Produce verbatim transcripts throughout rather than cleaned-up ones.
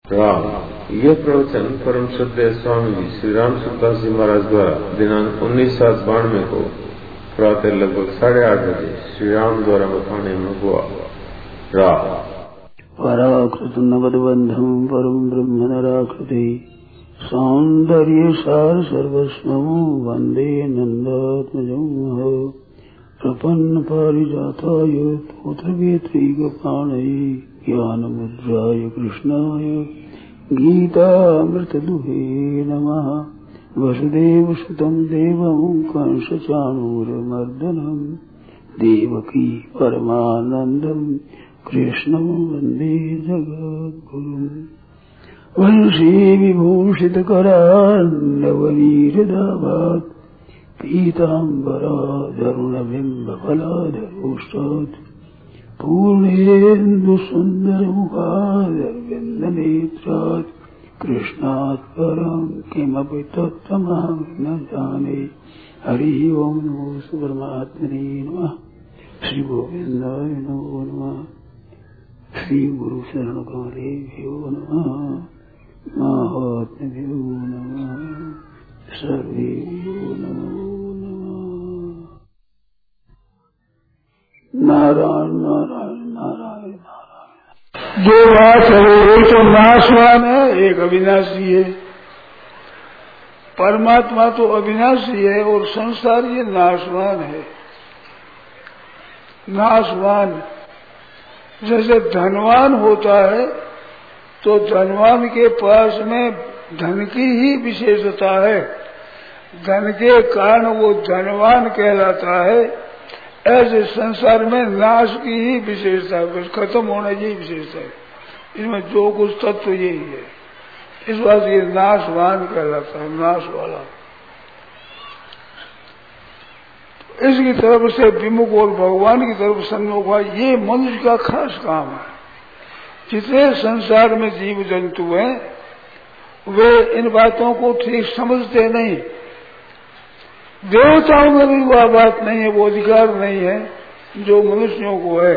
राम यह प्रवचन परम श्रद्धेय स्वामी जी श्री राम सुखदास जी महाराज द्वारा दिनांक उन्नीस सात बानवे को प्रातः लगभग साढ़े आठ बजे श्री राम द्वारा मथाने में हुआ। राम पराकृत नवदबंधम परम ब्रह्म नराकृति सौंदर्य सार सर्वस्वं वंदे नंदात्मजं प्रपन्न पारिजाताय पुत्रवेत्रैकपाणये ज्ञानमुद्राय कृष्णाय गीतामृतदुहे नमः। वसुदेवसुतं देवं कंसचाणूरमर्दनं देवकी परमानन्दं कृष्णं वन्दे जगद्गुरुम्। वंशी विभूषितकरान्नवनीरदाभात् पीताम्बराधरुणबिम्बफलाधरोष्टात् पूर्णेन्दुसुन्दरमुखादरविन्दनेत्रात् कृष्णात् परं किमपि तत्त्वमहं न जाने। हरि ओं नमो परमात्मने नमः। श्री गोविन्दाय नमो नमः। श्री गुरु शरणकमलेभ्यो नमः। महात्म्यो नमः। सर्वेभ्यो नमो नमः। नारायण नारायण नारायण नारायण। दो बात है, एक तो नाशवान है, एक अविनाशी है। परमात्मा तो अविनाशी है और संसार ये नाशवान है। नाशवान जैसे धनवान होता है तो धनवान के पास में धन की ही विशेषता है, धन के कारण वो धनवान कहलाता है। ऐसे संसार में नाश की ही विशेषता है, बस खत्म होना यही विशेषता है। इसमें जो कुछ तत्व यही है, इस बात ये नाशवान कहलाता है, नाश वाला। इसकी तरफ से विमुख और भगवान की तरफ सन्मुख हुआ, ये मनुष्य का खास काम है। जितने संसार में जीव जंतु हैं वे इन बातों को ठीक समझते नहीं। देवताओं में भी वह बात नहीं है, वो अधिकार नहीं है जो मनुष्यों को है।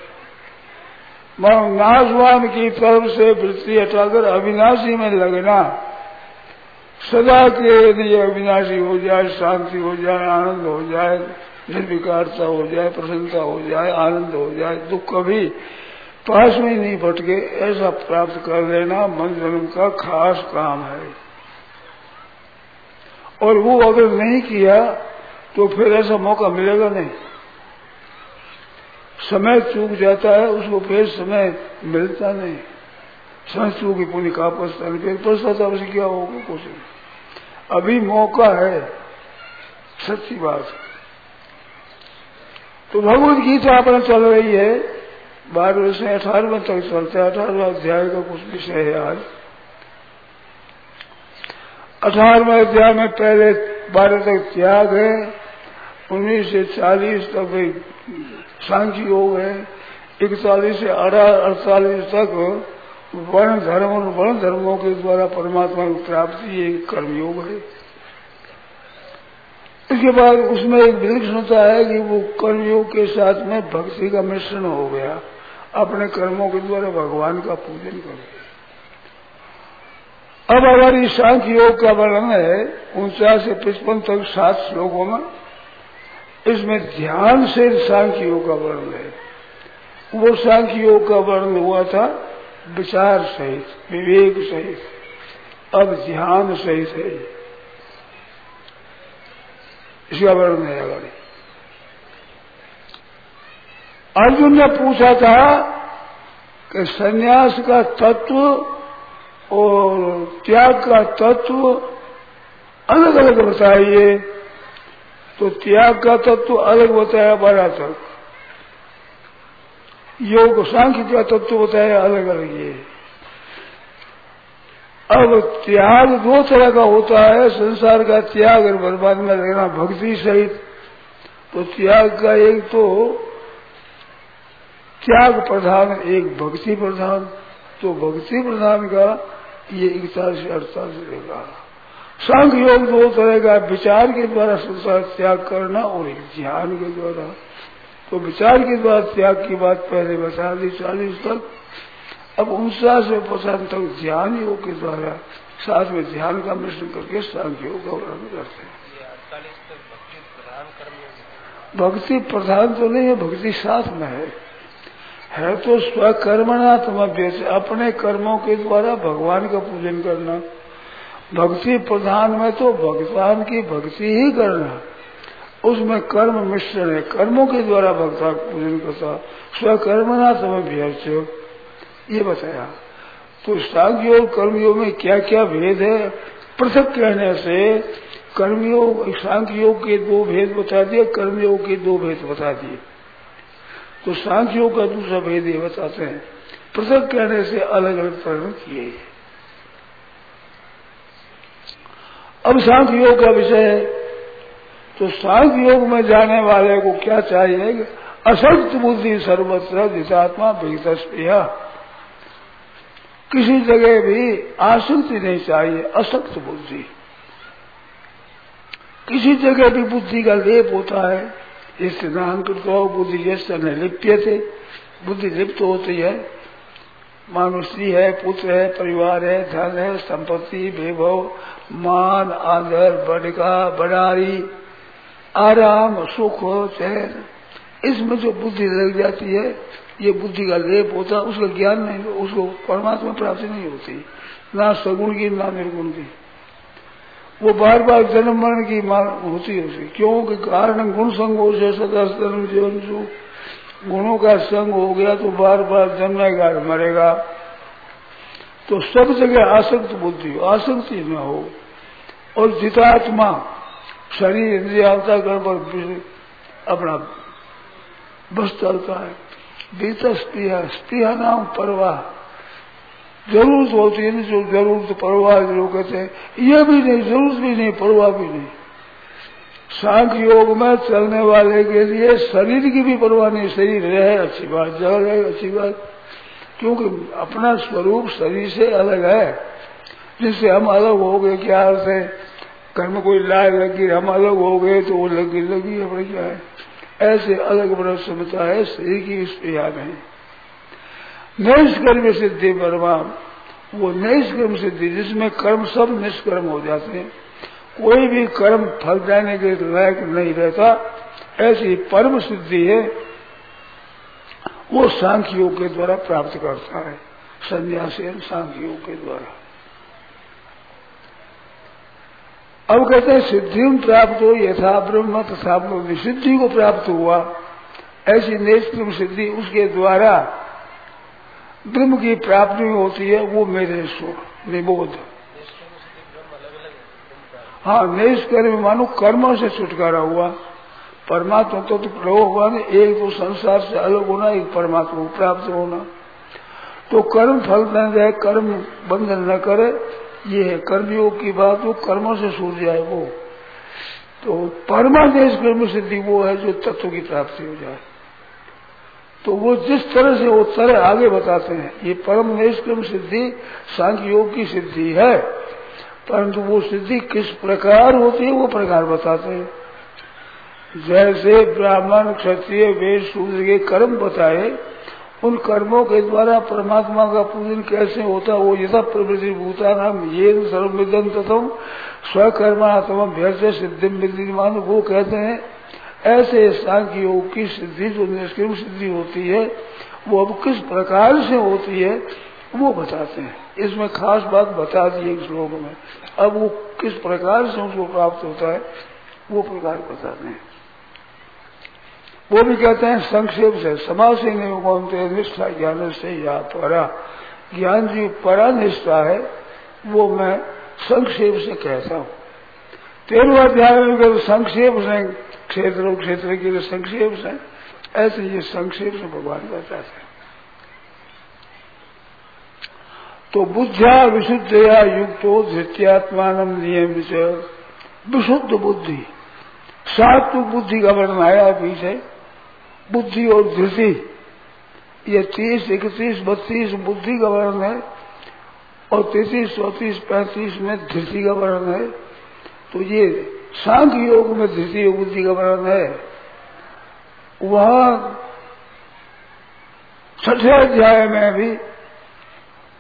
मगर नाशवान की तरफ से वृत्ति हटाकर अविनाशी में लगना, सदा के लिए अविनाशी हो जाए, शांति हो जाए, आनंद हो जाए, निर्विकारता हो जाए, प्रसन्नता हो जाए, आनंद हो जाए, दुख कभी पास में ही नहीं भटके, ऐसा प्राप्त कर लेना मन जन्म का खास काम है। और वो अगर नहीं किया तो फिर ऐसा मौका मिलेगा नहीं। समय चूक जाता है, उसको फिर समय मिलता नहीं। समय चूकी पुण्य का पछता नहीं, फिर पछताता वैसे क्या होगा, कुछ नहीं। अभी मौका है, सच्ची बात। तो भगवद गीता अपना चल रही है, बारहवें से अठारहवें तक चलते हैं। अठारहवें अध्याय का कुछ विषय है आज। अठारहवें अध्याय में पहले बारह तक त्याग है, उन्नीस से चालीस तक सांख्य योग है, इकतालीस से अड़तालीस तक वर्ण धर्म और वर्ण धर्मों के द्वारा परमात्मा की प्राप्ति ये कर्मयोग है। इसके बाद उसमें एक विलक्षण होता है कि वो कर्मयोग के साथ में भक्ति का मिश्रण हो गया, अपने कर्मों के द्वारा भगवान का पूजन करके। अब हमारी सांख्य योग का वर्णन है उनचास से पचपन तक सात श्लोकों में। इसमें ध्यान से सांख्य योग का वर्णन है। वो सांख्य योग का वर्णन हुआ था विचार सहित, विवेक सहित, अब ध्यान सहित है, इसका वर्णन है। अगर अर्जुन ने पूछा था कि संन्यास का तत्व और त्याग का तत्व अलग अलग बताइए, तो त्याग का तत्व अलग बताया बारह तक, योग सांख्य का तत्व बताया अलग अलग। ये अब त्याग दो तरह का होता है, संसार का त्याग और बर्बाद में रहना भक्ति सहित। तो त्याग का एक तो त्याग प्रधान, एक भक्ति प्रधान। तो भक्ति प्रधान का ये इकतालीस से अड़तालीस रहेगा। सांख्य योग दो तरह का, विचार के द्वारा संसार त्याग करना और एक ध्यान के द्वारा। तो विचार के द्वारा त्याग की बात पहले बता दी चालीस तक। अब उनचासवें पचास तक ध्यान योग के द्वारा साथ में ध्यान का मिश्रण करके सांख्य योग का वर्णन करते हैं। भक्ति प्रधान तो नहीं है, भक्ति साथ में है है तो स्वकर्मणात्म अभ्यास, अपने कर्मों के द्वारा भगवान का पूजन करना। भक्ति प्रधान में तो भगवान की भक्ति ही करना, उसमें कर्म मिश्रण है, कर्मों के द्वारा भगवान का पूजन करता। स्वकर्मणात्म अभ्यास ये बताया। तो सांख्य योग कर्मयोग में क्या क्या भेद है, पृथक कहने से कर्मयोग सांख्य योग के दो भेद बता दिए, कर्मयोग के दो भेद बता दिए। तो सांख्य योग का दूसरा भेद ये बताते हैं, पृथक कहने से अलग अलग वर्णन किए। अब सांख्य योग का विषय है, तो सांख्य योग में जाने वाले को क्या चाहिए? असक्त बुद्धि सर्वत्र जितात्मा विगतस्पृहा, किसी जगह भी आसक्ति नहीं चाहिए, असक्त बुद्धि। किसी जगह भी बुद्धि का लेप होता है, इससे नाहंकृत बुद्धि जैसे लिप्य थे, बुद्धि लिप्त होती है। मानो स्त्री है, पुत्र है, परिवार है, धन है, संपत्ति, वैभव, मान, आदर, बड़का, बड़ाई, आराम, सुख, चैन, इसमें जो बुद्धि लग जाती है, ये बुद्धि का लेप होता है, उसका ज्ञान नहीं, उसको परमात्मा प्राप्ति नहीं होती, ना सगुण की ना निर्गुण की। वो बार बार जन्म मरण की मांग होती है उसे, क्योंकि कारण गुण संगों से सदा जन्म जीवन सुख, गुणों का संग हो गया तो बार बार जन्मेगा मरेगा। तो सब जगह आसक्त बुद्धि, आसक्ति न हो। और जितात्मा शरीर इंद्रिया अंतःकरण पर अपना बस चलता है। बीता स्पृहा, स्पृहा नाम परवाह, जरूरत होती है, जो जरूरत परवाह जो कहते हैं, यह भी नहीं, जरूरत भी नहीं, परवाह भी नहीं। सांख्य योग में चलने वाले के लिए शरीर की भी परवाह नहीं, शरीर रहे अच्छी बात, जगह रहे अच्छी बात, क्योंकि अपना स्वरूप शरीर से अलग है। जिससे हम अलग हो गए, क्या अर्थ है? घर में कोई लाए लगी, हम अलग हो गए तो वो लगी लगी अपने क्या है, ऐसे अलग बड़ा समझता है, शरीर की स्पृहा नहीं। नैष्कर्म सिद्धि परमाम, वो नैष्कर्म सिद्धि जिसमें कर्म सब निष्कर्म हो जाते हैं, कोई भी कर्म फल देने के लायक नहीं रहता, ऐसी परम सिद्धि है, वो सांख्य योग के द्वारा प्राप्त करता है, संन्यासी सांख्य योग के द्वारा। अब कहते हैं सिद्धि प्राप्त हो यथा ब्रह्म तथा ब्रह्म, सिद्धि को प्राप्त हुआ ऐसी नैष्कर्म सिद्धि, उसके द्वारा ब्रह्म की प्राप्ति होती है, वो मेरे सो निबोध। हाँ, नैष्कर्म मानो कर्मों से छुटकारा हुआ, परमात्मा तो तो प्रयोग हुआ नहीं, एक तो संसार से अलग होना, एक परमात्मा को प्राप्त होना। तो कर्म फल न जाए, कर्म बंधन न करे, ये है कर्मयोग की बात, वो कर्मों से छूट जाए वो। तो परमादेश कर्म सिद्धि वो है जो तत्व की प्राप्ति हो जाए। तो वो जिस तरह से वो तरह आगे बताते हैं, ये परम नैष्कर्म सिद्धि सांख्य योग की सिद्धि है, परंतु वो सिद्धि किस प्रकार होती है वो प्रकार बताते हैं। जैसे ब्राह्मण क्षत्रिय वैश्य शूद्र के कर्म बताए, उन कर्मों के द्वारा परमात्मा का पूजन कैसे होता, वो यथा प्रवृत्ति भूतानाम ये सर्वमिदं ततम स्वकर्मात्म अभ्यर्थ सिद्धि विद्यमान, वो कहते हैं। ऐसे सांख्य योग की सिद्धि जो निष्कर्म सिद्धि होती है, वो अब किस प्रकार से होती है वो बताते हैं। इसमें खास बात बता दी एक श्लोक में, अब वो किस प्रकार से उसको प्राप्त होता है वो प्रकार बताते हैं। वो भी कहते हैं संक्षेप से, समाज से नहीं, निष्ठा ज्ञान से या परा, ज्ञान जी परा निष्ठा है, वो मैं संक्षेप से कहता हूँ। तेरहवां अध्याय में संक्षेप से क्षेत्र क्षेत्र के लिए संक्षेप से, ऐसे ये संक्षेप से भगवान बताते हैं। तो बुद्धिया विशुद्धया युक्तो धृत्यात्मान नियम से, विशुद्ध बुद्धि, सात्विक बुद्धि का वर्णन आया पीछे। बुद्धि और धृति, ये तीस इकतीस बत्तीस बुद्धि का वर्णन है, और तैतीस चौतीस पैंतीस में धृति का वर्णन है। तो ये सांख्य योग में धृति और बुद्धि का वर्णन है। वह छठे अध्याय में भी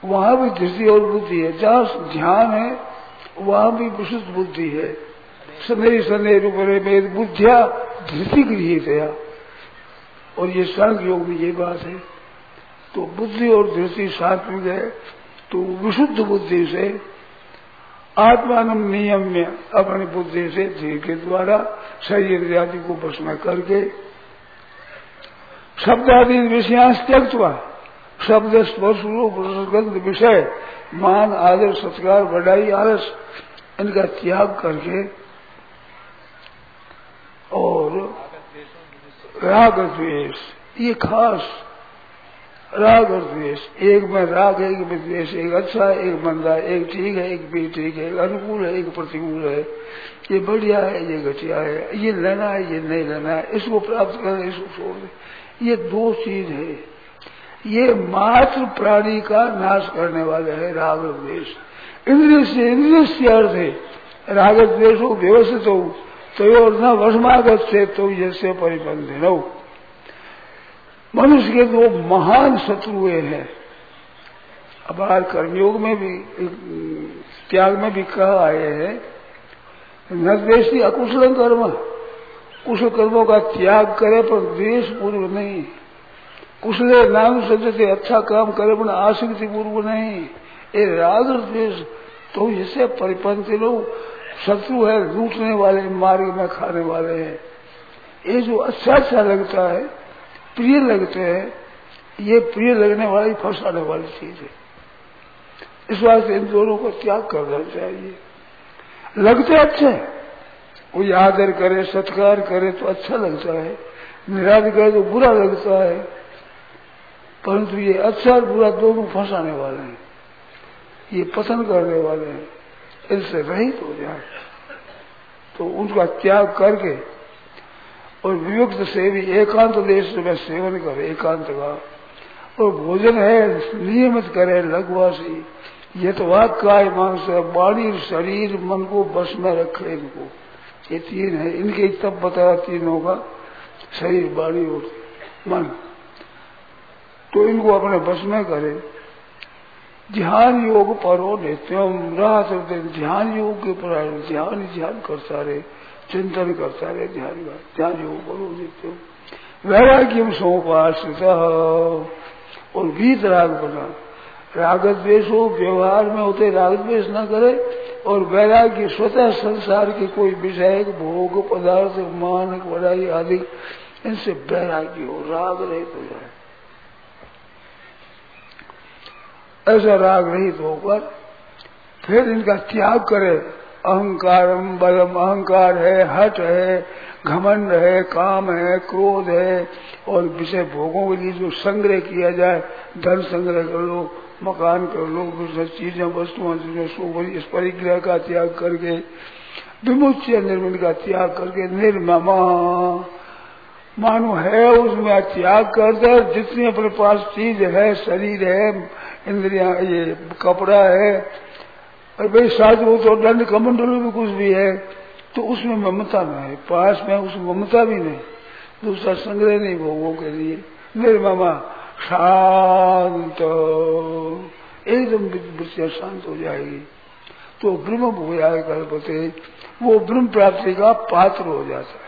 वहां भी धृति और बुद्धि है। जहाँ ध्यान है वहां भी विशुद्ध बुद्धि है। सने सने रूपरे में बुद्धिया धृति गृहीत है, और ये सांख्य योग में ये बात है। तो बुद्धि और धृति साथ में गए तो विशुद्ध बुद्धि से आत्मान नियम में अपनी बुद्धि से धीरे के द्वारा शरीर आदि को बस में करके शब्द आदि विषयांश त्यक्तवा शब्द स्पर्श रूप गंध विषय मान आदर सत्कार बढ़ाई आलस इनका त्याग करके और राग द्वेष, ये खास राग और द्वेष, एक में राग है, एक में द्वेष, एक अच्छा है, एक मंदा है, एक ठीक है, एक भी ठीक है, एक अनुकूल है, एक प्रतिकूल है, ये बढ़िया है, ये घटिया है, ये लेना है, ये नहीं लेना है, इसको प्राप्त करना, इसको छोड़ दे, ये दो चीज है। ये मात्र प्राणी का नाश करने वाले है राग और द्वेष। इंद्रिय से इंद्रिय से अर्थ है राग द्वेष हो व्यवस्थित हो तो और न वशमागत से तो जैसे परिबंध हो। मनुष्य के दो महान शत्रुए हैं। अब आज कर्मयोग में भी त्याग में भी कहा आए हैं न द्वेषी अकुशल कर्म, कुशल कर्मों का त्याग करे पर द्वेष पूर्व नहीं, कुशले नाम शब्द से अच्छा काम करे पर आसक्ति पूर्व नहीं। ये राग और द्वेष तो इससे परिपंथ लोग शत्रु है, लूटने वाले, मार्ग में खाने वाले हैं। ये जो अच्छा अच्छा लगता है, प्रिय लगते हैं, ये प्रिय लगने वाली फंसाने वाली चीज है। इस वास्ते इन दोनों को त्याग करना चाहिए। लगते अच्छे, कोई आदर करे सत्कार करे तो अच्छा लगता है, निरादर करे तो बुरा लगता है, परंतु ये अच्छा और बुरा दोनों फंसाने वाले हैं, ये पसंद करने वाले हैं। इनसे रहित हो जाए तो उनका त्याग करके और वियुक्त से भी एकांत देश में सेवन करे एकांत का, और भोजन है नियमित करे लघुवासी, ये तो वाक काय मांस वाणी शरीर मन को बस में रखे। इनको ये तीन है, इनके तब बताया तीनों का शरीर वाणी और मन, तो इनको अपने बस में करे। ध्यान योग परो नित्यम रहा सकते, ध्यान योग के पर ध्यान ध्यान करता रहे, चिंतन करता रहे, ध्यान का ध्यान योग परो नित्यम वैराग्यम सोपाश्रित और वीत राग बना। राग द्वेष हो व्यवहार में होते राग द्वेष न करे, और वैराग्य स्वतः संसार के कोई विषय भोग पदार्थ मान बढ़ाई आदि इनसे वैराग्य हो, राग रहित हो जाए। ऐसा राग रहित होकर फिर इनका त्याग करे। अहंकारम बलम, अहंकार है, हट है, घमंड है, काम है, क्रोध है, और विषय भोगों के लिए जो संग्रह किया जाए, धन संग्रह कर लो, मकान कर लो, चीजें वस्तुओं इस परिग्रह का त्याग करके, विमुच्य निर्मल का त्याग करके, निर्ममा मानो है उसमें त्याग कर दे। जितनी अपने पास चीज है, शरीर है, इंद्रिया, ये कपड़ा है, और भाई साथ वो तो दंड कमंडल में कुछ भी है, तो उसमें ममता न है, पास में उसमें ममता भी नहीं, दूसरा संग्रह नहीं भोगों के लिए। निर्ममा शांत, एकदम वृत्तियां शांत हो जाएगी तो ब्रह्म हो जाएगा, कल्पते वो ब्रह्म प्राप्ति का पात्र हो जाता है।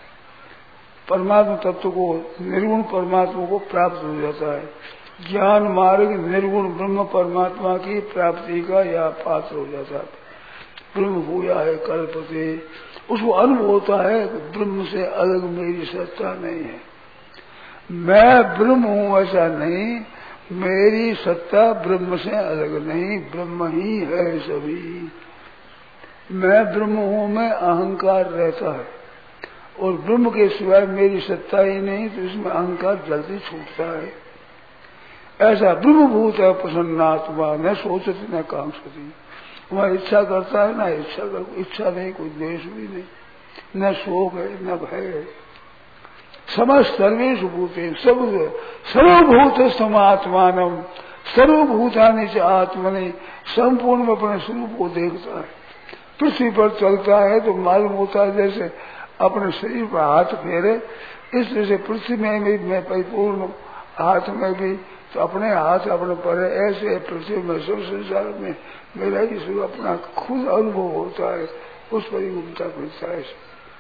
परमात्मा तत्व को, निर्गुण परमात्मा को प्राप्त हो जाता है। ज्ञान मार्ग निर्गुण ब्रह्म परमात्मा की प्राप्ति का यह पात्र हो जाता है। ब्रह्म हुआ है कल्पते, उसको अनुभव होता है कि ब्रह्म से अलग मेरी सत्ता नहीं है, मैं ब्रह्म हूँ ऐसा नहीं, मेरी सत्ता ब्रह्म से अलग नहीं, ब्रह्म ही है सभी। मैं ब्रह्म हूँ में अहंकार रहता है, और ब्रह्म के सिवाय मेरी सत्ता ही नहीं, तो इसमें अहंकार जल्दी छूटता है। ऐसा ब्रह्मभूत है प्रसन्नात्मा, न सोचती न कांक्षती, वह इच्छा करता है ना इच्छा कर, इच्छा नहीं, कोई द्वेष भी नहीं, न शोक है न भय है। समस्त सर्वेश भूते सब सर्वभूत समात्मानम, सर्वभूतानि च आत्मनि, संपूर्ण में अपने स्वरूप को देखता है। पृथ्वी पर चलता है तो मालूम होता है जैसे अपने शरीर पर हाथ फेरे, इस तरह से पृथ्वी में भी मैं परिपूर्ण, हाथ में भी तो अपने हाथ अपने पर ऐसे पृथ्वी में सब संसार में मेरा ही स्वरूप अपना खुद अनुभव होता है, उस पर ही घूमता फिरता है।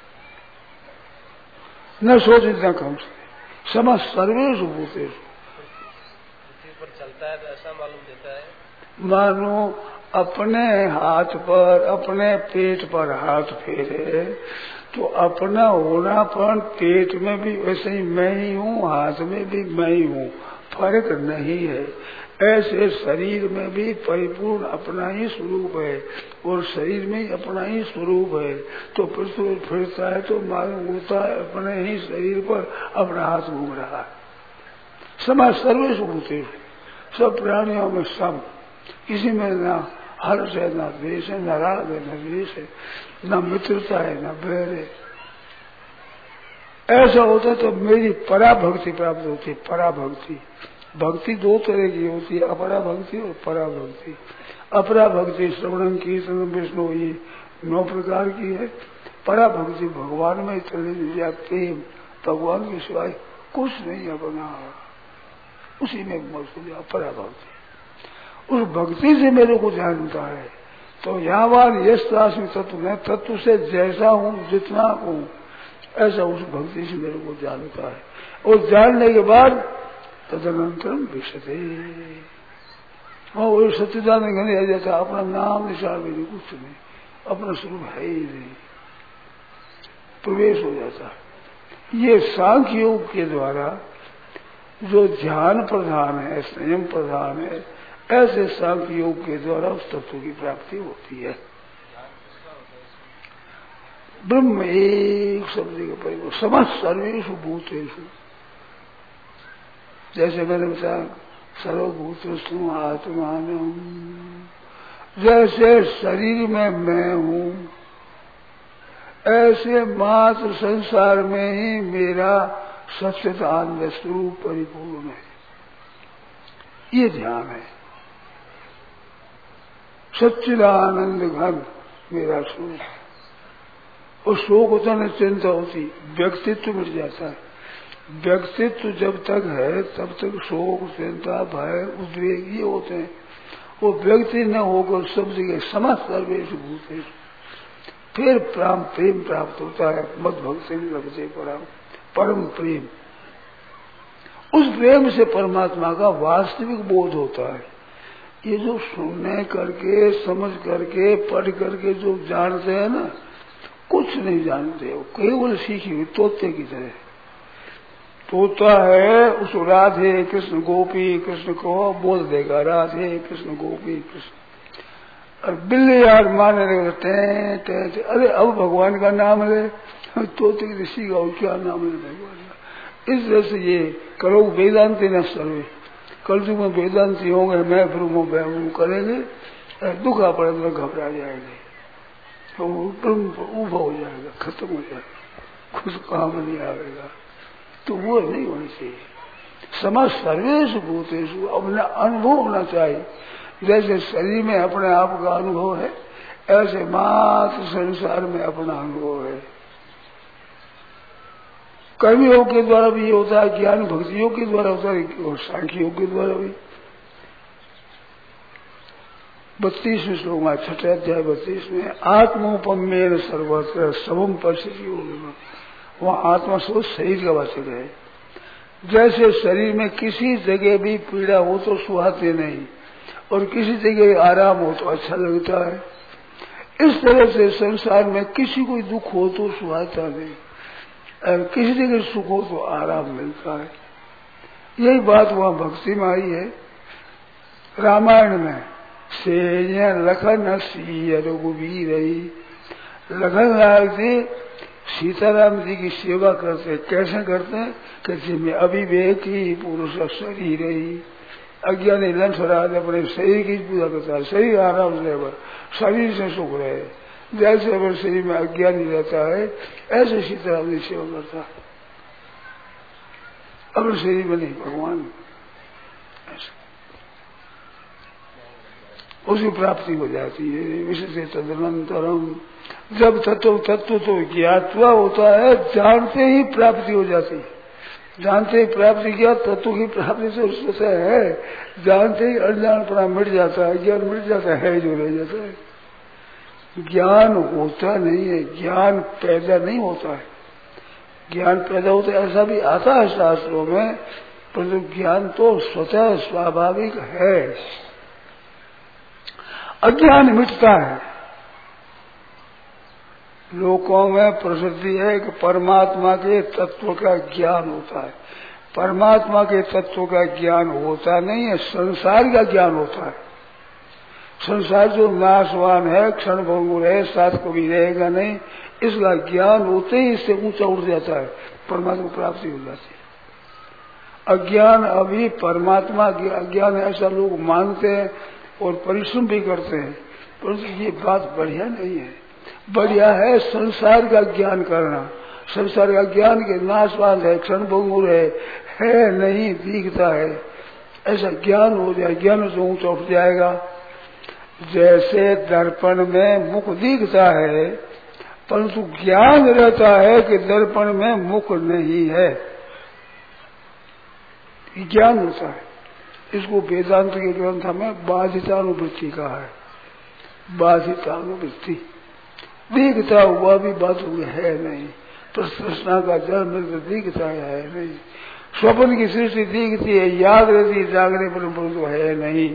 न सोच न कम से समझ सर्वेश भूतेश पर चलता है तो ऐसा मालूम देता है मानो अपने हाथ पर अपने पेट पर हाथ फेरे तो अपना होनापन पेट में भी वैसे ही मैं ही हूँ, हाथ में भी मैं ही हूँ, फर्क नहीं है। ऐसे शरीर में भी परिपूर्ण अपना ही स्वरूप है और शरीर में ही अपना ही स्वरूप है। तो पृथ्वी फिरता है तो मालूम होता है अपने ही शरीर पर अपना हाथ घूम रहा है। समाज सर्वेश भूतेश, सब प्राणियों में सम, किसी में ना हर्ष है, ना द्वेष है, न राग है, न द्वेष है, न मित्रता है, न बैर है। ऐसा होता तो मेरी पराभक्ति प्राप्त होती। पराभक्ति भक्ति दो तरह की होती है, अपरा भक्ति और परा भक्ति। अपरा भक्ति श्रवणम कीर्तन विष्णु ये नौ प्रकार की है। परा भक्ति भगवान में चले जाए, प्रेम भगवान के सिवाय कुछ नहीं अपना, उसी में मस्त हो। अपरा भक्ति उस भक्ति से मेरे को जानता है। तो यहाँ बार यश राशि तत्व है, तत्व से जैसा हूँ जितना हूँ ऐसा उस भक्ति से मेरे को जानता है। और जानने के बाद तदनंतरम विशते वो सत्यदान घने आ जाता, अपना नाम निशान भी नहीं, कुछ नहीं, अपना स्वरूप है ही नहीं, प्रवेश हो जाता है। ये सांख्य योग के द्वारा जो ध्यान प्रधान है, संयम प्रधान है, ऐसे सांख्य योग के द्वारा उस तत्व की प्राप्ति होती है। ब्रह्म एक शब्द के परिवर्तन समस्त सर्वेषु भूतेषु, जैसे मैंने बताया सर्वभूतेषु आत्मानम, जैसे शरीर में मैं हूँ ऐसे मात्र संसार में ही मेरा सच्चिदानंद स्वरूप परिपूर्ण है। ये ध्यान है। सच्चिदानंद घन मेरा स्वरूप। और शोक होता न चिंता होती, व्यक्तित्व मिट जाता है। व्यक्तित्व जब तक है तब तक शोक चिंता भय उद्वेग ये होते हैं। वो व्यक्ति न होकर सब जगह समस्त सर्वेश भूतेश, फिर प्राम प्रेम प्राप्त होता है। मद भक्ति लगते परम परम प्रेम, उस प्रेम से परमात्मा का वास्तविक बोध होता है। ये जो सुनने करके समझ करके पढ़ करके जो जानते हैं ना, कुछ नहीं जानते हो, केवल सीखी हुई तोते की तरह। तोता है उस राधे कृष्ण गोपी कृष्ण को बोल देगा, राधे कृष्ण गोपी कृष्ण। और बिल्ली यार मारने लगते, अरे अब भगवान का नाम ले, तोते की ऋषि का क्या नाम है भगवान का। इस तरह से ये करो वेदांति न सर्वे, कल युग में वेदांति होंगे, मैं ब्रह्म ब्रह्म करेंगे, दुख आ पड़े तो घबरा जाएंगे, तो उभा हो जाएगा, खत्म हो जाएगा, कुछ काम नहीं आएगा। तो वो नहीं होनी चाहिए। समस्त सर्वेश भूतेषु अपना अनुभव होना चाहिए। जैसे शरीर में अपने आप का अनुभव है, ऐसे मात्र संसार में अपना अनुभव है। कर्म योग के द्वारा भी ये होता है, ज्ञान भक्ति योग के द्वारा होता है, और सांख्य योग के द्वारा भी। बत्तीसवें श्लोक में छठे अध्याय बत्तीस में आत्मोपमेय सर्वत्र सबम परिस्थिति, वहाँ आत्मा स्वरूप शरीर का वाचक है। जैसे शरीर में किसी जगह भी पीड़ा हो तो सुहाते नहीं, और किसी जगह आराम हो तो अच्छा लगता है। इस तरह से संसार में किसी को दुख हो तो सुहाता नहीं, और किसी जगह सुख हो तो आराम मिलता है। यही बात वहाँ भक्ति में आई है। रामायण में से लखन सी रघुवीर, लखन लाल जी सीताराम जी की सेवा करते। कैसे करते हैं कि जिसमें अविवेकी पुरुष शरीर ही, अज्ञानी लंसराज अपने शरीर की पूजा करता है, शरीर आराम से शरीर से सुख रहे। जैसे अगर शरीर में अज्ञानी रहता है ऐसे सीताराम जी सेवा करता है, अगर शरीर में नहीं भगवान, उसकी प्राप्ति हो जाती है। विशेष तदनंतरम, जब तत्व तत्व तो ज्ञातवा होता है, जानते ही प्राप्ति हो जाती है। जानते ही प्राप्ति किया तत्व की प्राप्ति से उससे है, जानते ही अज्ञानपना मिट जाता है, ज्ञान मिट जाता है, जो रह जाता है। ज्ञान होता नहीं है, ज्ञान पैदा नहीं होता है। ज्ञान पैदा होता है ऐसा भी आता है शास्त्रों में, परंतु ज्ञान तो स्वतः स्वाभाविक है। अज्ञान मिटता है। लोकों में प्रसिद्धि है कि परमात्मा के तत्व का ज्ञान होता है। परमात्मा के तत्व का ज्ञान होता नहीं है, संसार का ज्ञान होता है। संसार जो नाशवान है, क्षण भंगुर है, साथ कभी रहेगा नहीं, इसका ज्ञान होते ही इससे ऊंचा उठ जाता है, परमात्मा प्राप्ति हो जाती है। अज्ञान अभी परमात्मा अज्ञान ऐसा लोग मानते हैं और परिश्रम भी करते हैं, परंतु ये बात बढ़िया नहीं है। बढ़िया है संसार का ज्ञान करना। संसार का ज्ञान के नाशवान है, क्षण भंगुर है, है नहीं, दिखता है, ऐसा ज्ञान हो जाए, ज्ञान से ऊंचा उठ जाएगा। जैसे दर्पण में मुख दिखता है, परंतु ज्ञान रहता है कि दर्पण में मुख नहीं है, ज्ञान होता है। इसको वेदांत के ग्रंथ में बाधितानुवृत्ति कहा है। बाधितानुवृत्ति दिखता हुआ भी बात है नहीं, प्रश्ना का जन्म दिखता है नहीं, स्वप्न की सृष्टि दिखती है, याद रहती है जागने पर, परंतु है नहीं।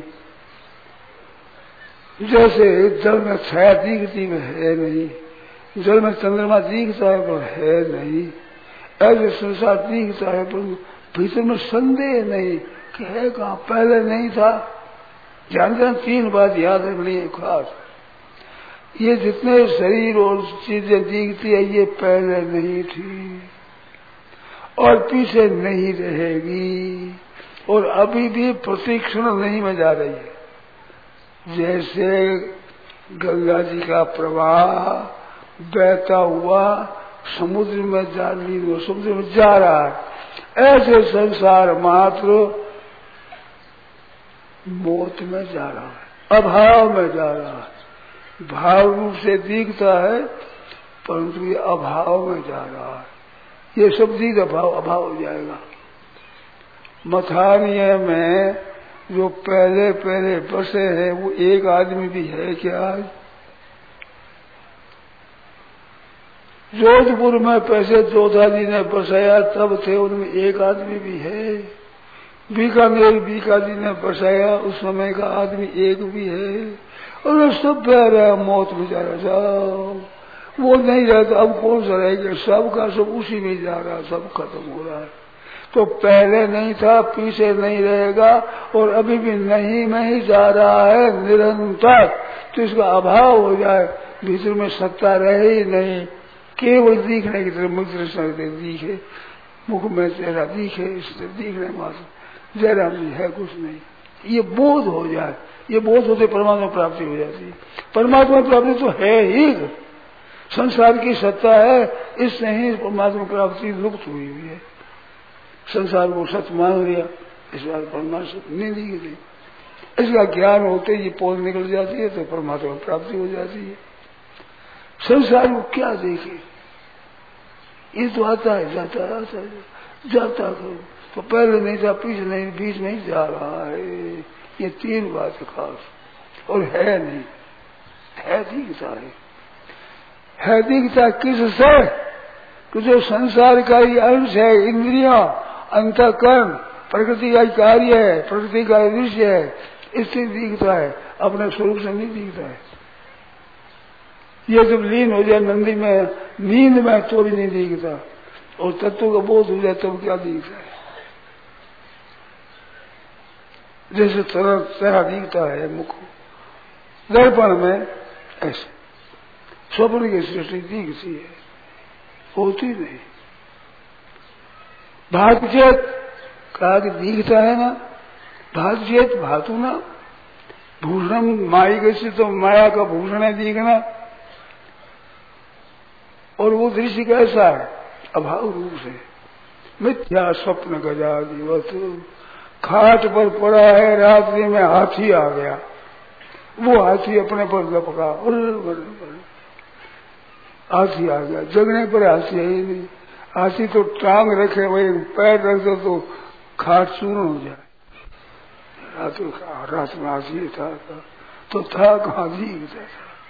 जैसे जल में छाया दिखती है नहीं, जल में चंद्रमा दिखता है पर है नहीं, ऐसे संसार दिखता है पर भीतर में संदेह नहीं कि है कहाँ, पहले नहीं था। जानते तीन बात याद रखनी है खास। ये जितने शरीर और चीजें दिखती है ये पहले नहीं थी और पीछे नहीं रहेगी और अभी भी प्रतीक्षण नहीं में जा रही है। जैसे गंगा जी का प्रवाह बहता हुआ समुद्र में जा रही, समुद्र में जा रहा है, ऐसे संसार मात्र मौत में जा रहा है, अभाव में जा रहा है। भाव रूप से दिखता है परंतु ये अभाव में जा रहा है। ये सब दिख अभाव अभाव हो जाएगा। मथानिया में जो पहले पहले बसे हैं वो एक आदमी भी है क्या आज? जोधपुर में पैसे जोधा जी ने बसाया तब थे, उनमें एक आदमी भी है। बीकानेर बीका जी ने बसाया उस समय का आदमी एक भी है। और सब बह रहा मौत में जा रहा, सब वो नहीं रहता, अब कौन सा रहेगा? सबका सब उसी में जा रहा, सब खत्म हो रहा है। तो पहले नहीं था, पीछे नहीं रहेगा और अभी भी नहीं में ही जा रहा है निरंतर। तो इसका अभाव हो जाए, भीतर में सत्ता रहे ही नहीं, केवल दिखने की तरफ मुद्र दिखे, मुख में चेहरा दिखे, इससे दिखने मात्र जरा है कुछ नहीं। ये बोध हो जाए, ये बोध होते परमात्मा प्राप्ति हो जाती है। परमात्मा प्राप्ति तो है ही, संसार की सत्ता है, इससे ही परमात्मा प्राप्ति लुप्त हुई हुई है। संसार को सत्य मान लिया, इस बात परमात्मा सत्य नहीं दी गई। इसका ज्ञान होते ही पोल निकल जाती है तो परमात्मा प्राप्ति हो जाती है। संसार को क्या देखे, ये तो आता है जाता है, आता है जाता है, तो पहले नहीं था, पीछे नहीं, बीच में ही जा रहा है। ये तीन बात खास और है नहीं, है दिखता है, है दिखता किससे कि जो संसार का ही अंश है, इंद्रिया अंतःकरण प्रकृति का कार्य है, प्रकृति का दृश्य है, इससे दिखता है, अपने स्वरूप से नहीं दिखता है। ये जब लीन हो जाए नंदी में, नींद में, तो भी नहीं दिखता, और तत्व का बोध हो जाए तब क्या दिखता है? जैसे तरह तरह दिखता है मुख दर्पण में, ऐसे स्वप्न की सृष्टि दिखती है, होती नहीं। भागचेत कहा कि दिखता है ना, भागचेत भातु ना, भूषण माई से तो माया का भूषण है दिखना, और वो दृश्य कैसा है? अभाव रूप से मिथ्या स्वप्न गजा दिवस। खाट पर पड़ा है, रात्रि में हाथी आ गया, वो हाथी अपने पर लपका, हाथी आ गया, जगने पर हाथी है ही नहीं, हाथी तो टांग रखे वही पैर रख दो तो खाट चूर्ण हो जाए। रात रात में हाथी था तो था कहाँ जी था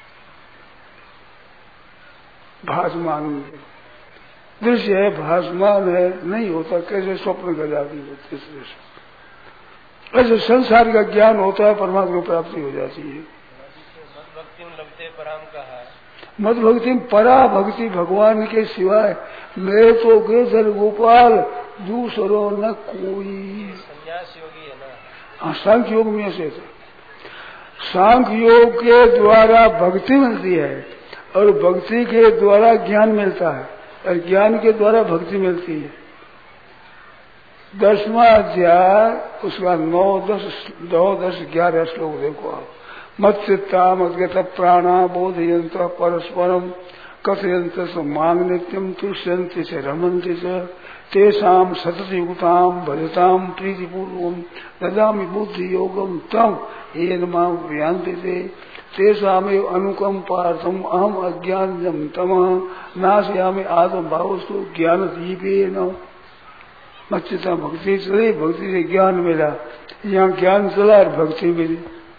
भासमान दृश्य है, भासमान है, नहीं होता। कैसे स्वप्न का जाती होती है, ऐसे संसार का ज्ञान होता है, परमात्मा को प्राप्ति हो जाती है। भक्ति में लगते पराम कहा है, मत भक्ति में परा भक्ति भगवान के सिवाय मैं तो केसर गोपाल दूसरो न कोई। संन्यास योगी है ना। हाँ, सांख्य योग में से सांख्य योग के द्वारा भक्ति मिलती है और भक्ति के द्वारा ज्ञान मिलता है और ज्ञान के द्वारा भक्ति मिलती है। दसवां अध्याय उसका नौ दस नौ दस ग्यारह श्लोक देखो आप। मत्सिता मद्गत प्राणा बोधयंत परस्परम कथयंत मांग नित्यम तुष्यंति च रमन्ति च तेषाम सततयुक्ताम भजताम प्रीतिपूर्वम ददामि बुद्धि योगम तम येन मां प्रयान्ति ते तेषामेव अनुकंपार्थम अहम अज्ञानजम तमः नाशयामि आत्म भावस्तु ज्ञान दीपेन। मच्चिता भक्ति चली, भक्ति से ज्ञान मिला, यहाँ ज्ञान चला और भक्ति मिली।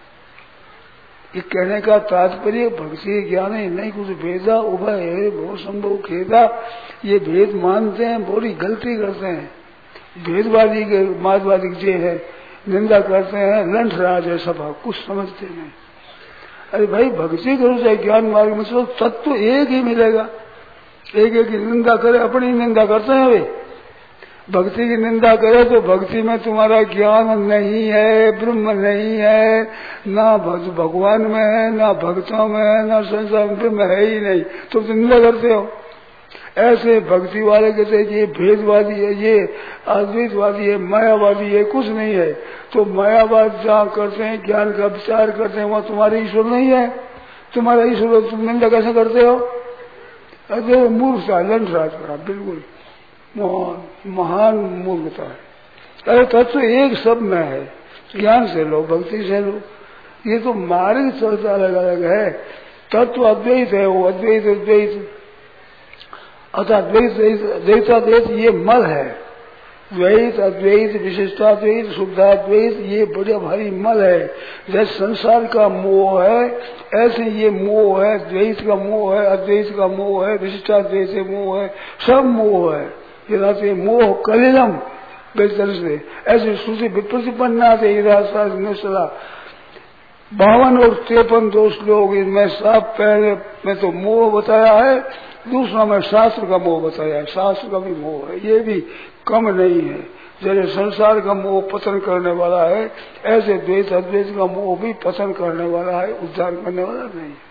ये कहने का तात्पर्य भक्ति ज्ञान ही नहीं, कुछ भेदा उभय है बहुत संभव खेदा, ये भेद मानते हैं, बड़ी गलती करते हैं। भेदवादी के मार्गवादी जे है निंदा करते हैं, लंठ राज है सभा, कुछ समझते नहीं। अरे भाई भक्ति करो चाहे ज्ञान मार्ग में चलो, तत्व एक ही मिलेगा। एक एक की निंदा करे, अपनी निंदा करते हैं वे। भक्ति की निंदा करे तो भक्ति में तुम्हारा ज्ञान नहीं है, ब्रह्म नहीं है, ना भगवान में है, ना भक्तों में है, ना संसार में, ब्रह्म है ही नहीं, तो तुम निंदा करते हो। ऐसे भक्ति वाले कहते हैं ये भेदवादी है, ये अद्वैतवादी है, मायावादी है, कुछ नहीं है। तो मायावाद जहाँ करते हैं, ज्ञान का विचार करते हैं, वहाँ तुम्हारे ईश्वर नहीं है। तुम्हारा ईश्वर तुम निंदा कैसे करते हो? अरे मूर्खता, लंठराज करा, बिल्कुल महान मूर्खता है। अरे तत्व एक सब में है, ज्ञान से लो, भक्ति से लो। ये तो मार्ग चलता अलग अलग है। तत्व अद्वैत है, वो अद्वैत अद्वैत अतः द्वैत द्वैताद्वैत ये मल है। द्वैत अद्वैत विशिष्टाद्वैत शुद्धाद्वैत ये बड़े भारी मल है। जैसे संसार का मोह है ऐसे ये मोह है, द्वैत का मोह है, अद्वैत का मोह है, विशिष्टाद्वैत से मोह है, सब मोह है। ये मोह कलिलम बेहतर से ऐसे श्रुति विप्रतिपन्ना थे इधर बावन और तिरपन दो श्लोक इनमें सब पहले में तो मोह बताया है, दूसरा में शास्त्र का मोह बताया है। शास्त्र का भी मोह है, ये भी कम नहीं है। जैसे संसार का मोह पतन करने वाला है, ऐसे द्वैत अद्वैत का मोह भी पतन करने वाला है, उद्धार करने वाला नहीं है।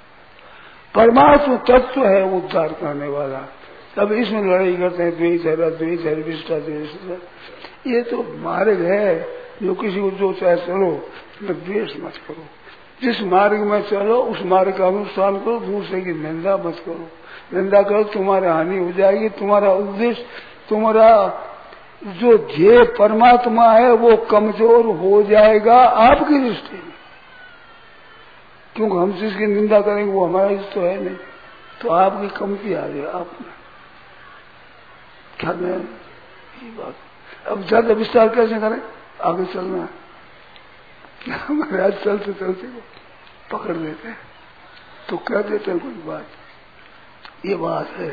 परमात्मा तत्व है उद्धार करने वाला। तब इसमें लड़ाई करते हैं, द्वैत है, अद्वैत है, विशिष्टाद्वैत। ये तो मार्ग है, जो किसी को जो चाहे चलो, द्वेष मत करो। जिस मार्ग में चलो उस मार्ग का अनुष्ठान करो, दूसरे की निंदा मत करो। निंदा करो तुम्हारी हानि हो जाएगी। तुम्हारा उद्देश्य, तुम्हारा जो ध्येय परमात्मा है वो कमजोर हो जाएगा आपकी दृष्टि में, क्योंकि हम जिसकी निंदा करेंगे वो हमारा इष्ट तो है नहीं, तो आपकी कमती आ जाए। आप क्या मैं ये बात अब ज्यादा विस्तार कैसे करें, आगे चलना है। हमारे आज चलते चलते को पकड़ लेते हैं तो कह देते हैं कोई बात, ये बात है।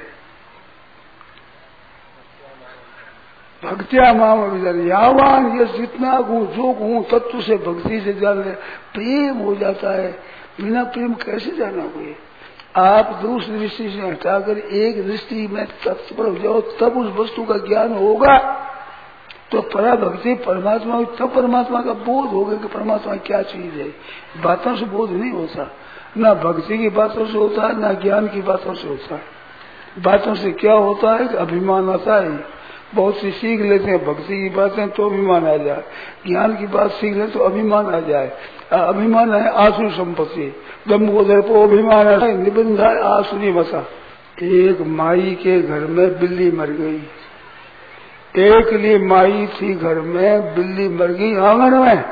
भक्तिया माम अभिजान यावान, ये जितना हूँ जो हूँ तत्व से भक्ति से जान ले, प्रेम हो जाता है। बिना प्रेम कैसे जाना हुए? आप दूसरी दृष्टि से हटाकर एक दृष्टि में तत्पर हो जाओ, तब उस वस्तु का ज्ञान होगा। तो परा भक्ति परमात्मा, तब परमात्मा का बोध होगा कि परमात्मा क्या चीज है। बातों से बोध नहीं होता, न भक्ति की बातों से होता है, न ज्ञान की बातों से होता है। बातों से क्या होता है कि अभिमान आता है। बहुत सी सीख लेते हैं भक्ति की बातें तो अभिमान आ जाए, ज्ञान की बात सीख ले तो अभिमान आ जाए। अभिमान है आसुरी संपत्ति, ब्रह्मोदर को अभिमान है, निबंध है आसुरी बसा। एक माई के घर में बिल्ली मर गई, एक लिए माई थी घर में, बिल्ली मर गई आंगन में।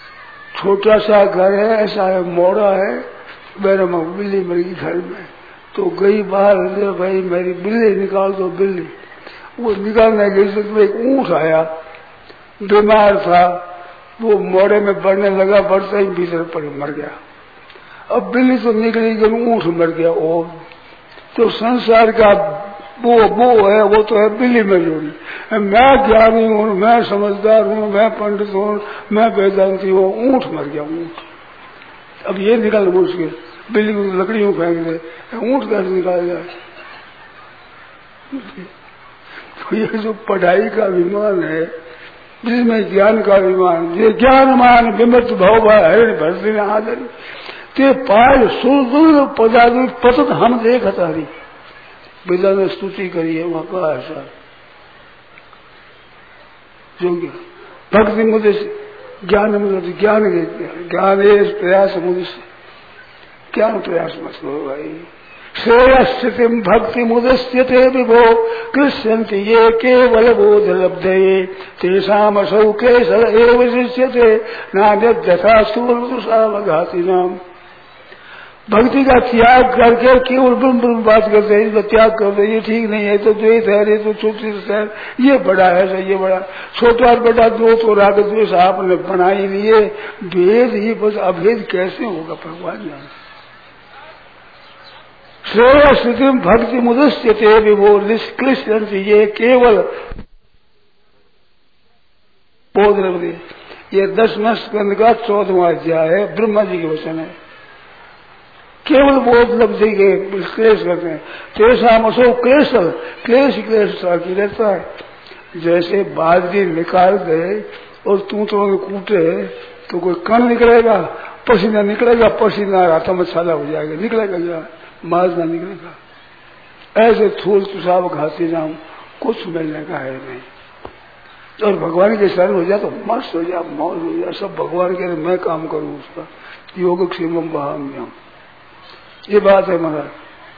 छोटा सा घर है, ऐसा है मोड़ा है, बिल्ली मर गई घर में। तो गई बाहर, भाई मेरी बिल्ली निकाल दो बिल्ली। वो निकालने गई तो एक ऊँट आया, बीमार था, वो मोड़े में बढ़ने लगा, बढ़ता ही भीतर पर मर गया। अब बिल्ली तो निकली गई, ऊँट मर गया। और तो संसार का वो वो है, वो तो है बिल्ली में जोड़ी। मैं ज्ञानी हूँ, मैं समझदार हूँ, मैं पंडित हूँ, मैं वेदांती हूँ, ऊँट मर गया ऊँट। अब ये निकल मुश्किल, बिल्ली को लकड़ियों फेंक दे, ऊँट कैसे निकाल जाए। तो ये जो पढ़ाई का विमान है, जिसमें ज्ञान का विमान, ये ज्ञानमान विमृत भव हरिण भरती ने आदर ते पाय सुदूर पदादूर पतत हम देख हतारी। वेदा ने स्तुति करी है, वहां कहा ऐसा जो भक्ति मुझे ज्ञान मुझे ज्ञान ज्ञान प्रयास मुझे ज्ञान प्रयास मत करो भाई। श्रेयस्थिति भक्ति मुदस्यते विभो कृष्यन्ति ये केवल बोध लब्धये तेषाम असौ केशर एव शिष्यते नान्यथा सूर्यघाती नाम। भक्ति का त्याग करके केवल ब्रह्म ब्रह्म बात करते हैं, इसका त्याग कर दो, ये ठीक नहीं है, तो द्वैत है, ये तो छोटी है, ये बड़ा है, ये बड़ा, छोटा और बड़ा दो तो राग द्वेष आपने बना ही लिए, भेद ही बस, अभेद कैसे होगा भगवान जाने। श्रेय स्थिति भक्ति मुदस्यते विभो निष्कृष्यन्ति ये केवल बोध लब्धि। ये दसवें स्कंद का चौदहवां अध्याय है, ब्रह्मा जी के वचन है। केवल बोध लब्धि के क्लेश करते हैं। तेषाम असो क्लेशल, क्लेश क्लेश साकी रहता है। जैसे बाल्टी निकाल दे और तूतों में कूटे तो कोई कण निकलेगा, पसीना निकलेगा, पसीना राता में छाला हो जाएगा, निकलेगा क्या, माज ना निकलेगा। ऐसे थूल तुषाव घाते जाऊं, कुछ मिलने का है नहीं। और भगवान के शरण हो जाए तो मस्त हो जाए, मौज हो जाए, सब भगवान के लिए मैं काम करूं उसका। योग क्षेमम बहाम्यम, ये बात है महाराज।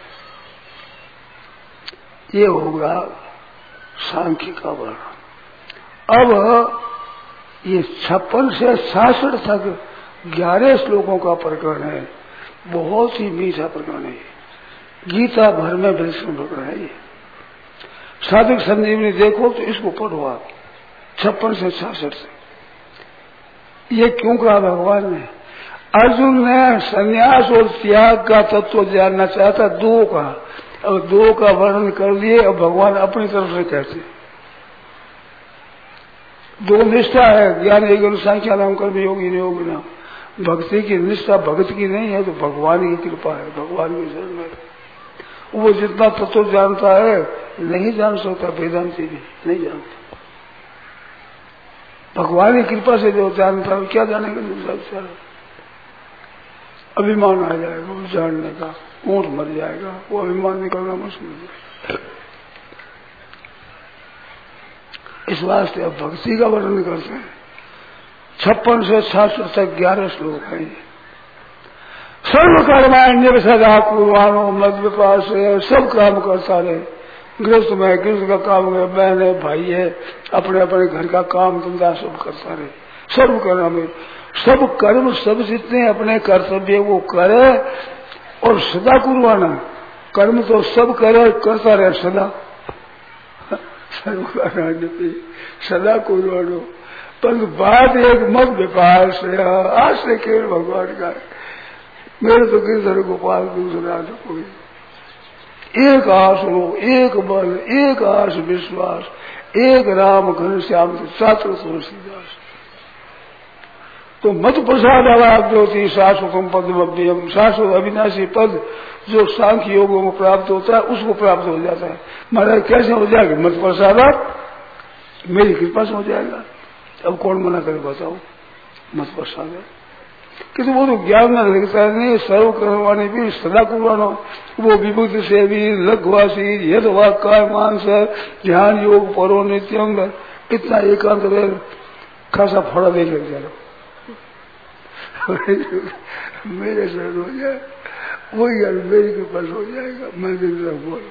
ये होगा सांख्य का वर्णन। अब ये छप्पन से सासठ तक ग्यारह श्लोकों का प्रकरण है, बहुत ही मीठा प्रकरण है। गीता भर में विलक्षण प्रकरण है ये। साधक संजीवनी देखो तो इसको पढ़ो आप, छप्पन से छियासठ से। ये क्यों कहा भगवान ने? अर्जुन ने संन्यास और त्याग का तत्व जानना चाहता, दो का, अब दो का वर्णन कर दिए। अब भगवान अपनी तरफ से कहते दो निष्ठा है, ज्ञान एक सांख्या नाम कर्म योगी योगी नाम। भक्ति की निष्ठा भगत की नहीं है तो भगवान की कृपा है, भगवान की शरण में। वो जितना तत्व जानता है नहीं जान सकता, वेदांती भी नहीं जानता। भगवान की कृपा से जो जानता है क्या जानेगा दूसरा? अभिमान आ जाएगा वो जानने का, ऊंट मर जाएगा, वो अभिमान निकलना मुश्किल है। इस वास्ते अब भक्ति का वर्णन करते हैं। छप्पन से छियासठ तक ग्यारह श्लोक है। सर्व कर्माण्य सदा कुर्वाणो मद विपास है, सब काम करता रहे। गृहस्थ में गृहस्थ का काम है, बहन है, भाई है, अपने अपने घर का काम धंधा सब करता रहे। सर्व कर्म, सब कर्म, सब जितने अपने कर्तव्य वो करे और सदा कुर्बाना। कर्म तो सब करे, करता रहे सदा। सर्व कर्म सदा कुर्बानो, पर बात एक मत व्यापार से आश्रय केवल भगवान का है। मेरे तो गिरधर गोपाल दूसरा तो कोई। एक आस हो, एक बल, एक आस विश्वास, एक राम घनश्याम छात्र तुलसीदास। तो मत प्रसाद आवाज ज्योति शाश्वतम पद्म, शाश्वत अविनाशी पद जो सांख्य योगों में प्राप्त होता है उसको प्राप्त हो जाता है। महाराज कैसे हो जाएगा? मत प्रसाद मेरी कृपा से हो जाएगा। अब कौन मना करे बताओ? मत प्रसाद किंतु वो तो ज्ञान न लगता नहीं। सर्व करवाने भी सदा कुर्बानो, वो विभुति से भी लघवासी यद वाक्य मानस ध्यान योग परो नित्यंग, इतना एकांत रहे खासा फड़ा दे लग जाए। मेरे शरण हो जाए वही यार मेरी कृपा हो जाएगा। मैं बोल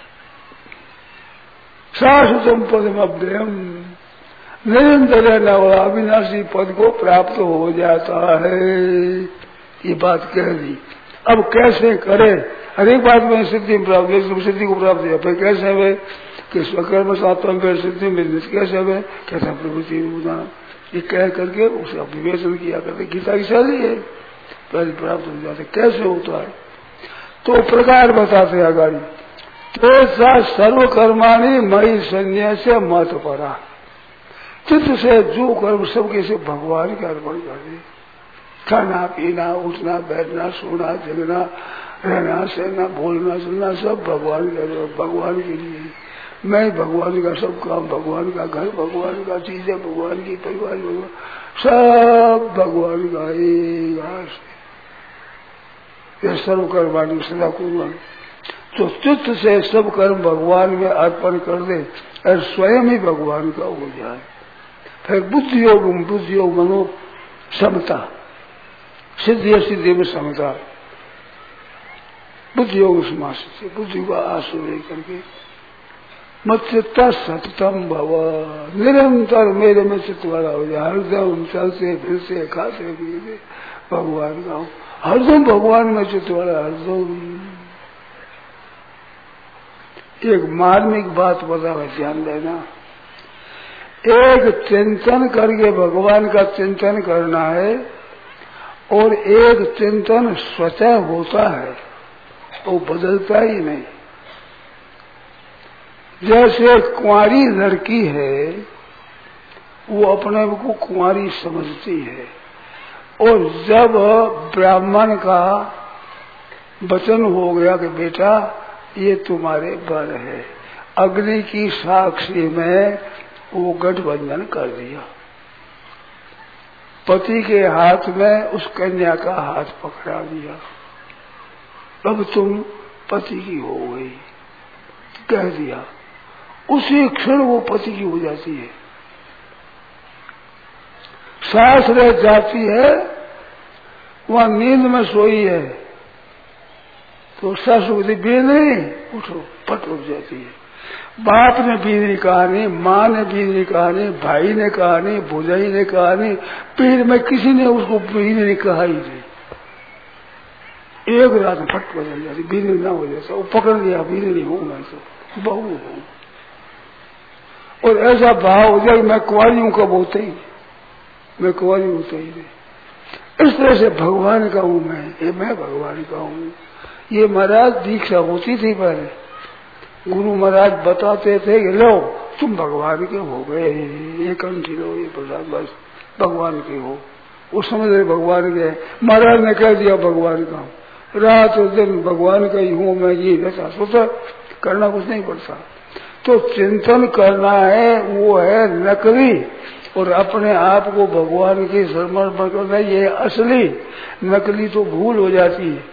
शाश्वतम पदम अभ्यम, निरंतर अविनाशी पद को प्राप्त हो जाता है। ये बात कह दी। अब कैसे करे, हर एक बात में सिद्धि प्राप्त, सिद्धि को प्राप्त किया, फिर कैसे वे कि स्वकर्म सात्वम फिर सिद्धि में कैसे वे कैसा प्रवृत्ति उदाहरण, ये कह करके उसका विवेचन किया करते। गीता की शैली है, पहले प्राप्त हो जाते कैसे होता है तो प्रकार बताते हैं आगाड़ी। तो सर्वकर्माणी मई संन्यास मत परा, चित्त से जो कर्म सबके से भगवान के अर्पण कर दे, खाना पीना उठना बैठना सोना जगना रहना सहना बोलना सुनना सब भगवान के भगवान के लिए। मैं भगवान का सब काम, भगवान का घर भगवान का, चीजें भगवान की, परिवार भगवान, सब भगवान का एक आस। यह सर्वकर्माणी सदा कुर्बान, तो चित्त से सब कर्म भगवान में अर्पण कर दे और स्वयं ही भगवान का हो जाए। फिर बुद्धि योग, बुद्धि योग मनो समता, सिद्धि सिद्धि में समता, बुद्धि योग समास से बुद्धि का आश्रय करके मत चित्ता सततम भव, निरंतर मेरे में चित्त वाला हो जाए, हरदम चलते फिरते खाते पीते भगवान का हो, हरदम भगवान में चित्त वाला, हरदम। एक मार्मिक बात बता है, ध्यान देना, एक चिंतन करके भगवान का चिंतन करना है और एक चिंतन स्वतः होता है, वो बदलता ही नहीं। जैसे कुंवारी लड़की है, वो अपने को कुंवारी समझती है, और जब ब्राह्मण का वचन हो गया कि बेटा ये तुम्हारे वर है, अग्नि की साक्षी में वो गठबंधन कर दिया, पति के हाथ में उस कन्या का हाथ पकड़ा दिया, अब तुम पति की हो गई कह दिया, उसी क्षण वो पति की हो जाती है। सांस रह जाती है, वहां नींद में सोई है तो सासू की बींदनी उठो पट उठ जाती है। बाप ने बींदनी कहा नहीं, माँ ने बींदनी कहा नहीं, भाई ने कहा नहीं, भुजाई ने कहा नहीं, पीर में किसी ने उसको बींदनी कहा ही नहीं, एक रात में फट बदल जाती, बींदनी ना हो जाता, वो पकड़ लिया बींदनी हूं मैं तो बहू हूं, और ऐसा भाव हो जाए मैं कुंवारी हूं, कब होते ही मैं कुंवारी होता ही नहीं। इस तरह से भगवान का हूं मैं, ये मैं भगवान का हूं। ये महाराज दीक्षा होती थी पहले, गुरु महाराज बताते थे कि लो तुम भगवान के हो गए, ये कंठी लो ये प्रसाद बस भगवान के हो, वो समझ रहे भगवान के। महाराज ने कह दिया भगवान का हूं, रात और दिन भगवान का ही हूं मैं, ये रहता सोचा करना कुछ नहीं पड़ता। तो चिंतन करना है वो है नकली, और अपने आप को भगवान के समर्पण करना ये असली, नकली तो भूल हो जाती है।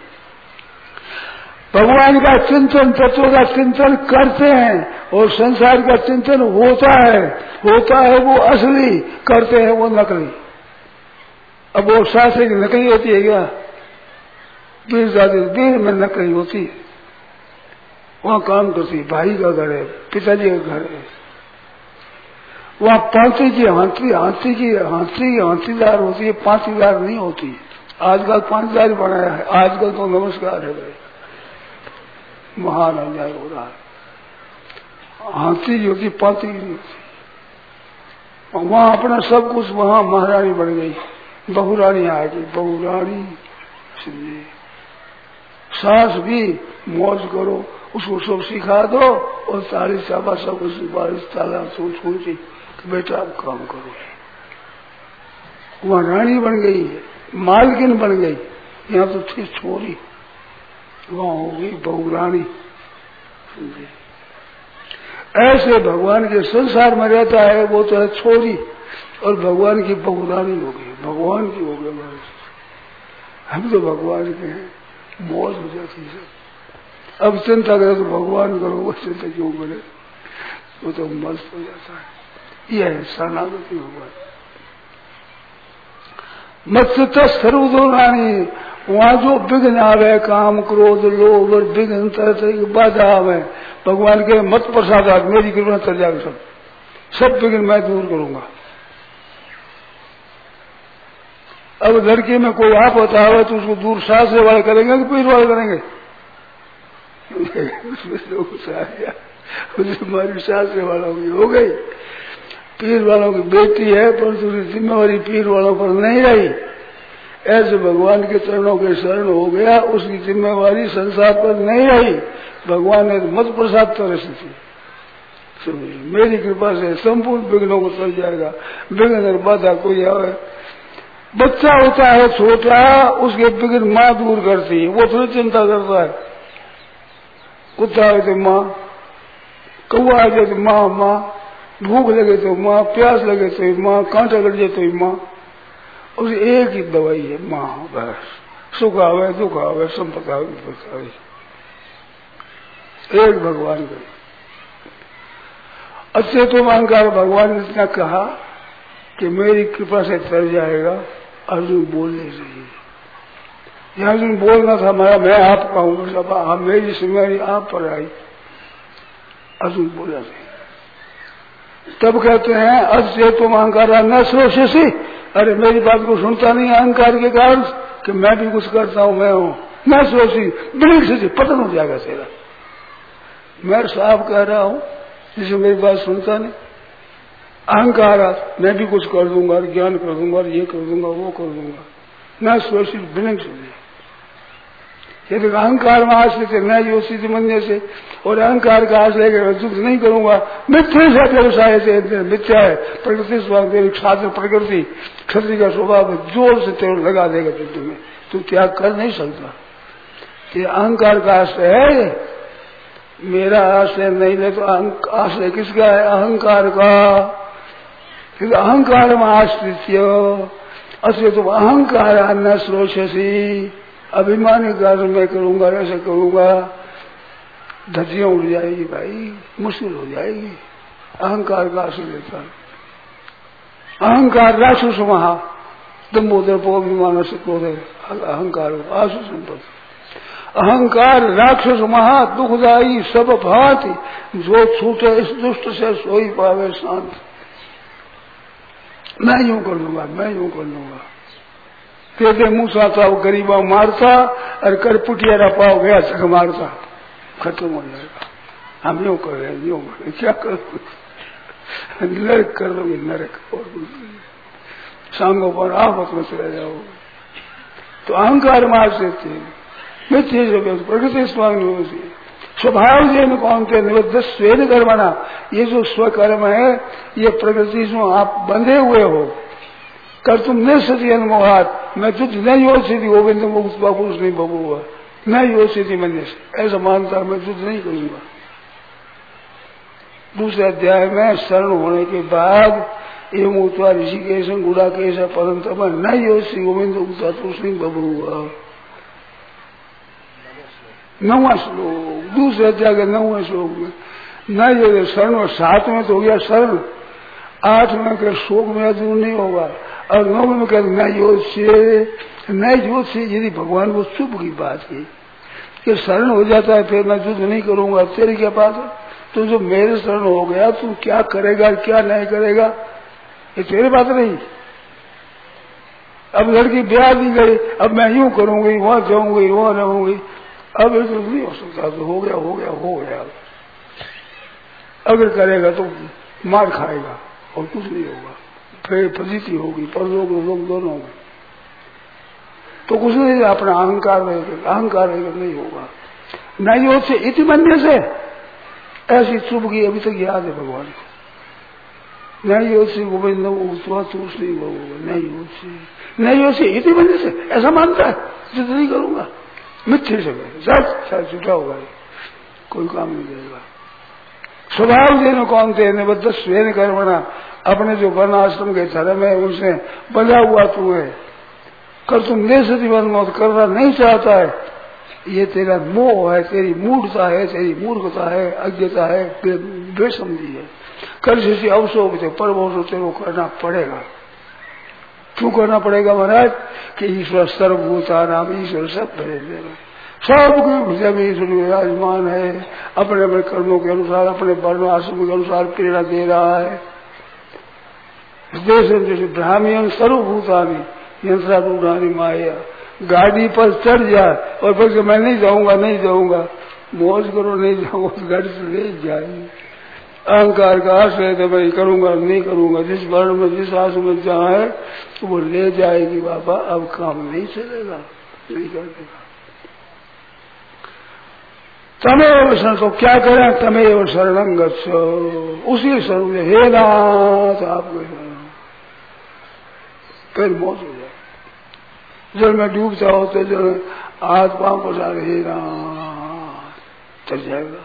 भगवान का चिंतन तत्व का चिंतन करते हैं और संसार का चिंतन होता है, होता है वो असली, करते हैं वो नकली। अब वो शास्त्र की नकली होती है क्या? बीर जाति बीर में नकली होती है, वहां काम करती, भाई का घर है, पिताजी का घर है, वहां पांची की हाथी हाथी की हाथी हाथीदार होती है, पांचीदार नहीं होती। आजकल पांचदार बनाया है, आजकल तो नमस्कार है भाई, महान अन्याय हो रहा है। हाथी की होती, पांची की नहीं होती। वहां अपना सब कुछ, वहां महारानी बन गई, बहुरानी आ गई, बहुरानी समझे। सास भी मौज करो, उसको सब सिखा दो और सारी साबा सब बारिश ताला सोच सोची कि बेटा आप काम करो। वहां रानी बन गई है, मालकिन बन गई, यहाँ तो थी छोरी, वहां हो गई बहुरानी। ऐसे भगवान के संसार में रहता है वो तो है छोरी, और भगवान की बहुरानी हो गई, भगवान की हो गई। हम तो भगवान के हैं, मौज हो जाती है। अब चिंता करे तो भगवान करो, वो चिंता क्यों करे, वो तो मस्त हो जाता है। यह है शरणागति भगवान। मत्स्य सर्वदो रानी, वहां जो विघ्न आवे, काम क्रोध लोभ और विघ्न तरह तरह की बाधा आवे, भगवान के मत प्रसाद मेरी कृपा चल जाएगा, सब सब विघ्न मैं दूर करूंगा। अब लड़के में कोई आप होता है तो उसको दूर शास्त्र वाले करेंगे कि पीर वाले करेंगे? उसमें लोग आ गया, हमारी शास्त्र वालों की हो गई, पीर वालों की बेटी है पर दूसरी जिम्मेवारी पीर वालों पर नहीं रही। ऐसे भगवान के चरणों के शरण हो गया, उसकी जिम्मेवारी संसार पर नहीं रही। भगवान ने मत प्रसाद तरस थी, मेरी कृपा से संपूर्ण विघ्नों को चल जाएगा। विघ्न और बाधा कोई आवे, बच्चा होता है छोटा, उसके विघ्न माँ दूर करती है, वो थोड़ी चिंता करता है। कुत्ता आए तो माँ, कौआ आ जाए तो माँ माँ, भूख लगे तो माँ, प्यास लगे तो माँ, कांटा कट जाए तो माँ। उसे एक ही दवाई है माँ, बस। सुख आवे दुख आवे संपत्ति आवे विपत्ति आवे, एक भगवान का। अच्छे तो अहंकार भगवान ने इतना कहा कि मेरी कृपा से तर जाएगा। अर्जुन बोलने चाहिए, यह अर्जुन बोलना था मैं मैं आपका हूँ, सब आप मेरी जिम्मेदारी आप पर आई। अर्जुन बोला नहीं। तब कहते हैं अच्छे तुम अहंकार न सोचे, अरे मेरी बात को सुनता नहीं अहंकार के कारण कि मैं भी कुछ करता हूँ, मैं हूँ न सोची, बिल्कुल से पतन हो जाएगा तेरा। मैं साफ कह रहा हूँ, जिसे मेरी बात सुनता नहीं। अहंकार मैं भी कुछ कर दूंगा, ज्ञान कर दूंगा, ये कर दूंगा, वो कर दूंगा, न सोची बिल्कुल से। यदि अहंकार में आश्रित है न योषित मनने से, और अहंकार का आश्रय लेकर दुख नहीं करूंगा, मिथ्या से व्यवसाय से मिथ्या है। प्रकृति स्वास्थ्य छात्र प्रकृति क्षत्रिय का स्वभाव जोर से तेरे लगा देगा युद्ध में, तू त्याग कर नहीं सकता। ये अहंकार का आश्रय है, मेरा आश्रय नहीं ले तो आश्रय किसका है? अहंकार का। अहंकार में आश्रित अश्रय तुम अहंकार न श्रोषसी, अभिमानी कार्य मैं करूंगा, ऐसा करूंगा, धज्जियां उड़ जाएगी भाई, मुश्किल हो जाएगी। अहंकार का आश्रय लेता है। अहंकार राक्षस महा दम्बोदर को अभिमान से क्रोध है, अहंकार आशु संपत्ति। अहंकार राक्षस महा दुखदायी सब भांति, जो छूटे इस दुष्ट से सोई पावे शांत। मैं यूं कर लूंगा, मैं यूं कर लूंगा। कहते मूसा था वो गरीबा मारता और कर पुटियारा पाव गया चक मारता, खत्म हो जाएगा। हम यूं कर रहे हैं, यूं कर रहे, क्या कर नरक कर दोगे, नरक। और सांगों पर आपस में चले जाओगे। तो अहंकार मार से थे मिथ्य से प्रकृति स्वामी स्वभाव जैन कौन थे निबद्ध स्वेन कर्मणा। ये जो स्वकर्म है ये प्रकृति से आप बंधे हुए हो। कर तुम न सती अनमोहात, मैं तुझ नहीं हो सीधी गोविंद पुरुष नहीं बबू हुआ, नहीं हो सीधी मन से ऐसा मानता मैं तुझ नहीं करूंगा। दूसरे अध्याय में शरण होने के बाद एवं उत्तर ऋषिकेश गुड़ा केश परंतम नहीं हो श्री गोविंद पुरुष नहीं बबू हुआ। नौवा श्लोक, दूसरे अध्याय के नौवे श्लोक में न ये शरण, सात में तो हो गया शरण, आठ में के शोक में दूर नहीं होगा, और नौ में कहते न योग से न योग से। यदि भगवान को शुभ की बात है कि शरण हो जाता है फिर मैं युद्ध नहीं करूंगा, तेरी क्या बात है? तो जो मेरे शरण हो गया तू क्या करेगा क्या नहीं करेगा ये तेरी बात नहीं। अब लड़की ब्याह दी गई, अब मैं यूं करूंगी, वहां जाऊंगी, वहां रहूंगी, अब ये तो नहीं हो सकता। तो हो गया हो गया हो गया। अगर करेगा तो मार खाएगा और कुछ नहीं होगा, फिर फजीती होगी, परलोक लोग दोनों होंगे, तो कुछ नहीं। अपना अहंकार रहेगा, अहंकार रहेगा नहीं होगा। नहीं हो से इति बनने से ऐसी चुप की अभी तक याद है भगवान को। नहीं हो से गोविंद तुष नहीं होगा, नहीं हो से नहीं हो से इति बनने से ऐसा मानता है जिद नहीं करूंगा, मिथ्य से शायद झूठा होगा, कोई काम नहीं करेगा। स्वभाव देने कौन थे निबद्ध स्वेन कर्मणा, अपने जो वर्ण आश्रम के धर्म है उनसे बंधा हुआ तू है। कर तुम ले सती वन मौत करना नहीं चाहता है, ये तेरा मोह है, तेरी मूर्खता है, तेरी मूर्खता है, अज्ञता है, बेसमझी है। कर जैसी अवसर थे पर अवसर तेरे को करना पड़ेगा। क्यों करना पड़ेगा महाराज? कि ईश्वर सर्वभूता नाम, ईश्वर सब भरे देगा, सबके हृदय में ईश्वर विराजमान है, अपने अपने कर्मों के अनुसार, अपने वर्ण आश्रम के अनुसार प्रेरणा दे रहा है। हृदय से जैसे ब्राह्मण सर्वभूता में यंत्रारूढ़ानी माया। गाड़ी पर चढ़ जाए और फिर मैं नहीं जाऊंगा नहीं जाऊंगा, मौज करो नहीं जाऊंगा, गाड़ी से ले जाएंगे। अहंकार का आश्रय तो मैं करूंगा नहीं करूंगा, जिस वर्ण में जिस आश्रम में जहाँ है तो वो ले जाएगी बाबा, अब काम नहीं चलेगा, नहीं कर देगा। तमेव शरण, तो क्या करें, तमेव शरणं गच्छो, उसी शरण में हे नाथ आपको फिर मौत हो जाए। जल में डूबता हो तो जल हाथ पांव पसा हे नाथ चल जाएगा।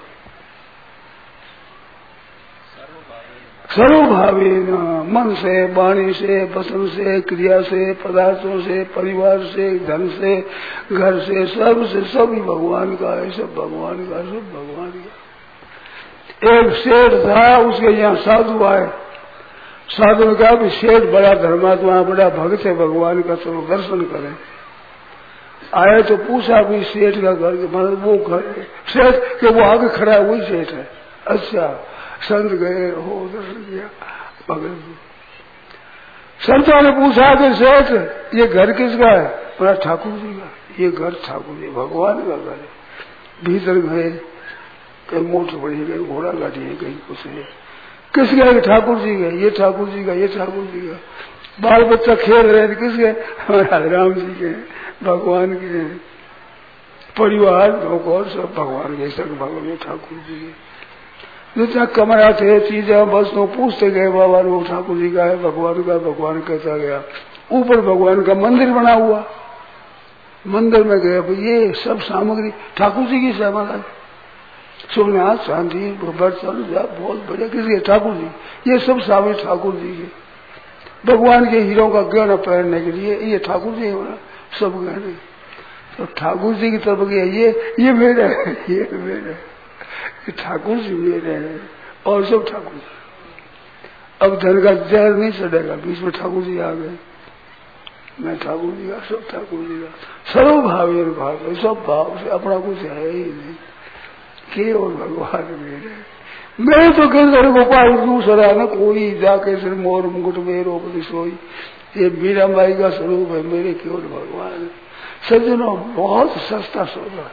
सर्वभावी न, मन से, वाणी से, वचन से, क्रिया से, पदार्थों से, परिवार से, धन से, घर से, सब से, सब ही भगवान का है, सब भगवान का, सब भगवान का। एक सेठ था, उसके यहाँ साधु आए, साधु ने कहा कि सेठ बड़ा धर्मात्मा, बड़ा भक्त है भगवान का, चलो दर्शन करें। आए तो पूछा भी सेठ का घर, मतलब वो घर सेठ के वो आगे खड़ा है वही सेठ है। अच्छा, संत गए हो दर्शन किया भगत जी। संतों ने पूछा कि सेठ ये घर किसका है? बोला ठाकुर जी का। ये घर ठाकुर जी भगवान का घर है। भीतर गए, कहीं मोटर बढ़ी गई, घोड़ा गाड़ी है, कहीं कुछ है। किसके है? ठाकुर जी का। ये ठाकुर जी का, ये ठाकुर जी का। बाल बच्चा खेल रहे थे, किसके? हमारे राम जी के, भगवान के। परिवार और सब भगवान के, सब भगवान ठाकुर जी के। जितना कमाया थे चीजें बस तो पूछते गए, बाबा वो ठाकुर जी का है, भगवान का, भगवान कहता गया। ऊपर भगवान का मंदिर बना हुआ, मंदिर में गए, ये सब सामग्री ठाकुर जी की सामग्री, सोना चांदी बर्तन बहुत बढ़िया, किसी ठाकुर जी, ये सब सामग्री ठाकुर जी की। भगवान के हीरों का गहना पहनने के लिए ये ठाकुर जी होना, सब गहने तो ठाकुर जी की तरफ गया, ये ये मेरे है, ये मेरे, ये ठाकुर जी मेरे हैं और सब ठाकुर जी। अब धन का जहर नहीं चढ़ेगा, बीच में ठाकुर जी आ गए, मैं ठाकुर जी का, सब ठाकुर जी का। सर्व भाव भाव, सब भाव से, अपना कुछ है ही नहीं, केवल भगवान मेरे। मैं तो कहते गोपाल दूसरा न कोई, जाके सिर मोर मुकुट मेरो बड़ी सोई, ये मीरा माई का स्वरूप है, मेरे केवल भगवान। सज्जनों बहुत सस्ता सौदा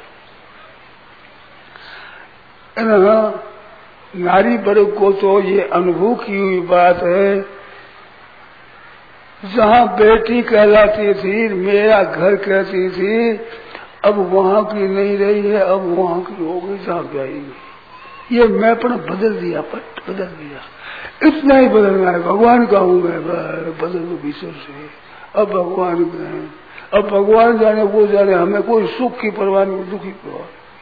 है। नारी वर्ग को तो ये अनुभव की हुई बात है, जहाँ बेटी कहलाती थी, मेरा घर कहती थी, अब वहाँ की नहीं रही है, अब वहाँ की हो गई जहाँ जाएगी। ये मैं अपना बदल दिया, पट बदल दिया, इतना ही बदलना है। भगवान का हूँ मैं, बदल दो भीतर से। अब भगवान में, अब भगवान जाने वो जाने, हमें कोई सुख की परवाह नहीं, दुख की परवाह।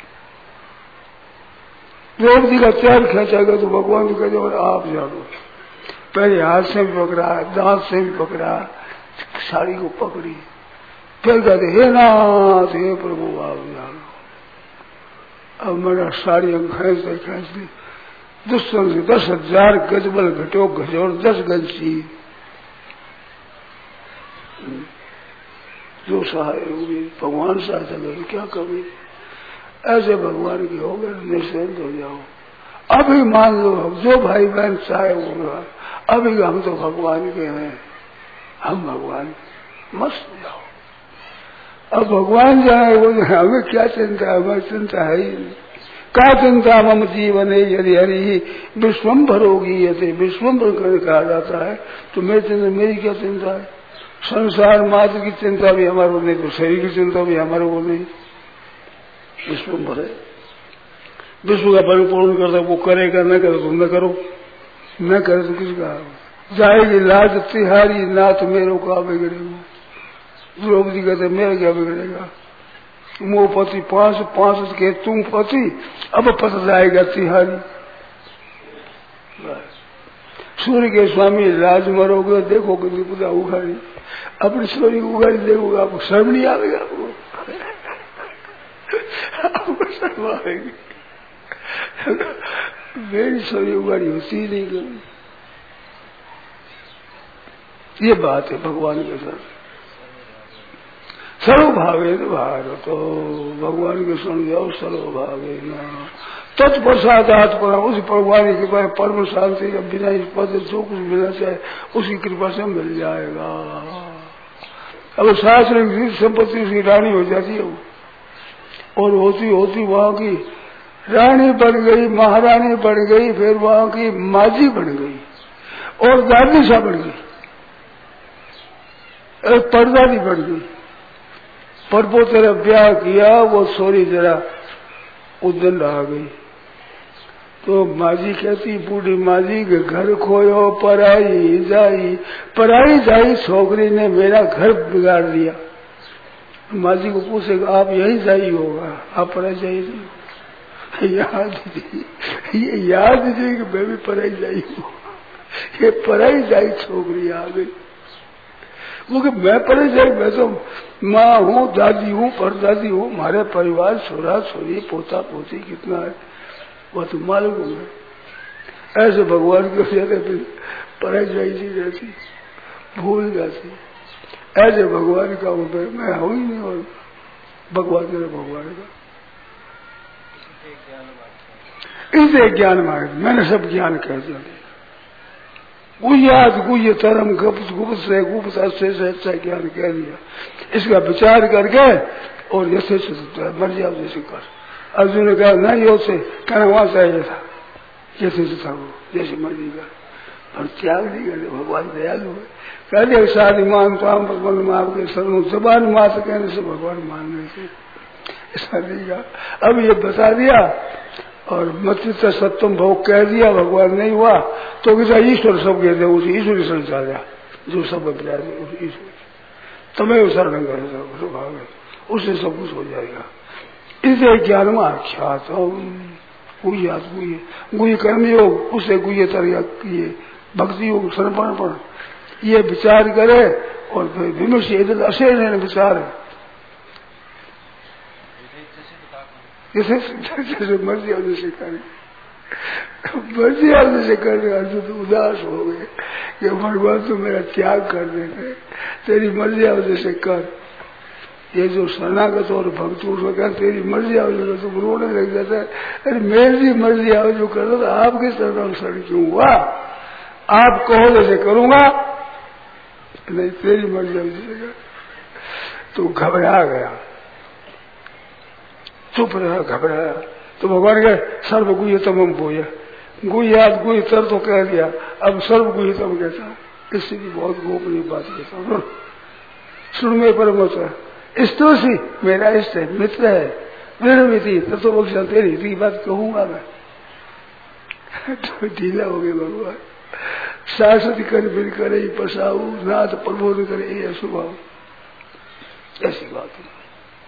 द्रौपदी का चैन खेचेगा तो भगवान को कहते आप जानो। पहले हाथ से भी पकड़ा, दांत से भी पकड़ा, साड़ी को पकड़ी, फिर कहते हे नाथ हे प्रभु आप जानो। अब मेरा साड़ी हम खेचते खेचते दुष्मन से दस हजार गजबल घटो घजोर दस गंजी जो सहाय होगी, भगवान सहायता करें, क्या कमी। ऐसे भगवान की हो गए, निश्चिंत हो जाओ। अभी मान लो जो भाई बहन चाहे होगा, अभी हम तो भगवान के हैं, हम भगवान मस्त जाओ। अब भगवान जाए वो हमें क्या चिंता है, हमें चिंता है ही नहीं। क्या चिंता मम जीवन है यदि हरि विश्वम्भर होगी, यदि विश्वम्भर कर कहा जाता है तो मेरी चिंता, मेरी क्या चिंता है। संसार मात्र की चिंता भी हमारे को नहीं, तो शरीर की चिंता भी हमारे को नहीं। विश्वम्भर है, विश्व का परिपूर्ण करता, वो करेगा, न करे तो न करो, न करे तो किसका जाएगी लाज तिहारी, नाथ मेरो का बिगड़ेगा। द्रौपदी कहते मेरे क्या बिगड़ेगा, मोह पति पांच पांच के तुम पति, अब पता जाएगा तिहारी। सूर्य के स्वामी लाज मरोगे, देखोगे विपदा उघाड़ी, अपनी सूर्य को उघाड़ी देखोगे, आपको शर्म नहीं आएगा, आपको आपको शर्म आएगी। मेरी सूर्य उघाड़ी होती नहीं कभी। ये बात है भगवान के साथ। सर्वभावे न भारत, तो भगवान के सुन जाओ, सर्वभावे न तत्प्रसादात पर, उस भगवान की कृपा परम शांति का बिना इस पद जो कुछ मिलना चाहे उसकी कृपा से मिल जाएगा। अब शास्त्र संपत्ति उसकी रानी हो जाती है वो, और होती होती वहां की रानी बन गई, महारानी बन गई, फिर वहां की माजी बन गई और दादी सा बन गई, एक परदादी बन गई। परपो तेरा ब्याह किया, वो सोरी जरा उदन आ गई। तो माजी कहती, बूढ़ी माजी के घर खोयो पराई जाई, पराई जाई छोकरी ने मेरा घर बिगाड़ दिया। माजी को पूछेगा आप यही जाई होगा, आप पराई जाई नहीं। याद ये याद दीजिए कि मैं भी पराई जाई हूँ, ये पराई जाई छोकरी आ गई। वो कि मैं पराई जाई, मैं तो माँ हूँ, दादी हूँ, परदादी हूँ, हमारे परिवार छोरा छोरी पोता पोती कितना है वो तो मालूम है। ऐसे भगवान की वजह से पराई जाई नहीं रहती, भूल जाती। ऐसे भगवान का मैं हूँ ही नहीं, और भगवान मेरे भगवान का इसे ज्ञान मार्ग मैंने सब ज्ञान कह दिया। गुह्यात गुह्य तरम गुप्त गुप्त से गुप्त अच्छे से अच्छा ज्ञान कह दिया। इसका विचार करके और जैसे मर जाओ जैसे कर। अर्जुन ने कहा नहीं योग से कहना वहां चाहिए था, जैसे था वो जैसे मर्जी कर, और त्याग नहीं करते। भगवान दयालु है, कहते शादी मान तो हम भगवान में आपके सर्व जबान मात्र कहने से भगवान मान रहे थे, ऐसा नहीं कहा। अब ये बता दिया और मत सत्यम भोग कह दिया, भगवान नहीं हुआ तो किसा ईश्वर सब कहते हैं, उसे ईश्वर शरण चला जा, जो सब ईश्वर तुम्हें शरण कर, उससे सब कुछ हो जाएगा। इसे ज्ञान में आख्यात गुह्यात गुह्य गुह्य कर्म योग, उससे गुह्य तरह किए भक्ति योग समर्पण, ये विचार करे और फिर विमर्श अशेष विचार है। जैसे जैसे मर्जी और जैसे करे, मर्जी और जैसे करने अर्जुन तो उदास हो गए कि भगवान तो मेरा त्याग कर देते, तेरी मर्जी और जैसे कर। ये जो शरणागत और भक्त उसको क्या तेरी मर्जी आओ जो तो रोने लग जाता है, अरे मेरी मर्जी आओ जो कर दो, आपके शरण शरण क्यों हुआ, आप कहो जैसे करूंगा, नहीं तेरी मर्जी आओ जैसे कर। तो घबरा गया, चुप रहा, घबराया। तो भगवान के सर्व गुह्यतम हम बोया, गुह्यात गुह्यतर तो कह दिया, अब सर्व गुह्यतम कहता, इससे भी बहुत गोपनीय बात कहता हूँ। सुन में परम स्तोषी मेरा इष्ट है, मित्र है, मेरे मित्र तब तो बोल तेरी हित की बात कहूंगा मैं। तो ढीला हो गए भगवान, शाश्वती कर फिर करे पसाऊ नाथ प्रबोध करे ये स्वभाव, ऐसी बात है।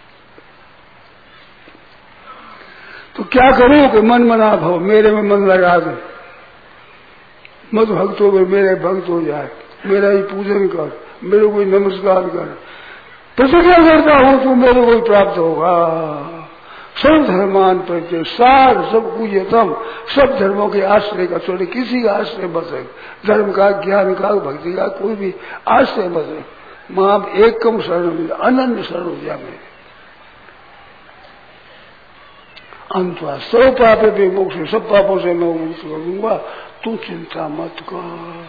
तो क्या करूं कि मन मना भाव मेरे में मन लगा दे, मत भक्तों में मेरे भक्त हो जाए, मेरा ही पूजन कर, मेरे को नमस्कार कर, प्रतिज्ञा करता हूं तो मेरे को प्राप्त होगा। सब धर्मान प्रत्यय सार सब गुह्यतम, सब धर्मों के आश्रय का छोड़े किसी का आश्रय बसे, धर्म का ज्ञान का भक्ति का कोई भी आश्रय बसे, मां एकम शरण अनन्य शरण हो जाए मेरे अंत सब पाप पे मोक्ष, सब पापों से मैं मुक्त कर दूंगा, तू चिंता मत कर।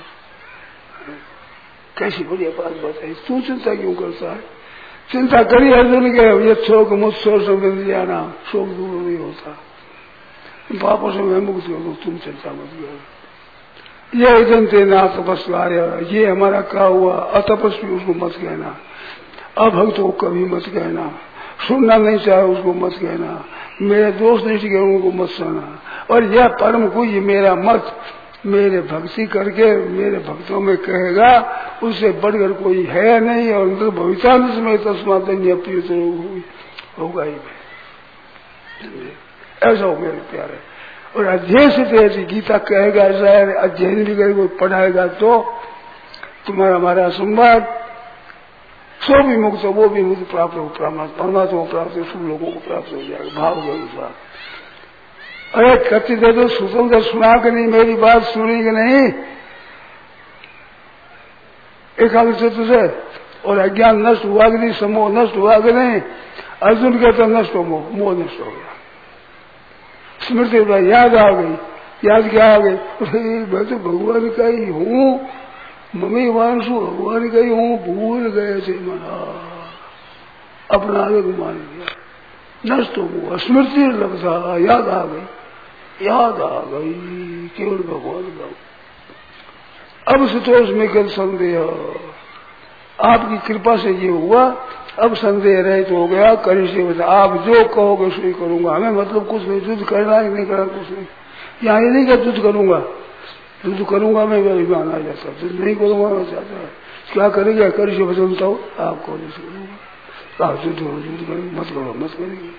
कैसी बढ़िया बात बताई, तू चिंता क्यों करता है? चिंता करी अर्जुन के ये शोक मुझसे समझ जाना, शोक दूर नहीं होता, पापों से मैं मुक्त कर दूं, तुम चिंता मत करो। ये इधन तेना तपस्वार्य, ये हमारा क्या हुआ, अतपस्वी उसको मत कहना, अभक्त को कभी मत कहना, सुनना नहीं चाहे उसको मत कहना, मेरे दोस्त नहीं सीखे उनको मत सुना, और यह परम को ये मेरा मत मेरे भक्ति करके मेरे भक्तों में कहेगा, उससे बढ़कर कोई है नहीं, और उनको भविष्य में तस्मात होगा ही नहीं, ऐसा हो मेरे प्यारे। और अध्ययन से ऐसी गीता कहेगा, ऐसा है अध्ययन भी करके कोई पढ़ाएगा तो तुम्हारा हमारा संवाद सो भी मुक्त हो, वो भी मुक्त प्राप्त हो, परमात्मा प्राप्त हो, सब लोगों को प्राप्त हो जाएगा भाव के अनुसार। अरे कति दे दो स्वतंत्र सुना के नहीं, मेरी बात सुनी कि नहीं एकादश तुझे, और अज्ञान नष्ट हुआ कि नहीं, समोह नष्ट हुआ कि नहीं, अर्जुन कहता नष्ट हो मोह, मोह नष्ट हो गया, स्मृति याद आ गई, याद क्या आ गई, मैं तो भगवान का ही हूँ, मम्मी वांशु भगवान गई हूँ भूल गए थे मना अपना आगे मान लिया नष्ट हो स्मृति लगता याद आ गई याद आ गई केवल भगवान का। अब संतोष में कल संदेह आपकी कृपा से ये हुआ अब संदेह रहित तो हो गया करी से बता आप जो कहोगे सो करूंगा हमें मतलब कुछ नहीं युद्ध करना ही नहीं करना कुछ नहीं यहाँ ये नहीं कि युद्ध करूंगा युद्ध करूंगा मैं अभिमान आ जाता युद्ध नहीं करूंगा मैं चाहता क्या करेंगे करी से बदलता हूँ आपको करूंगा आप युद्ध करो युद्ध करेंगे मत करो मत करेंगे।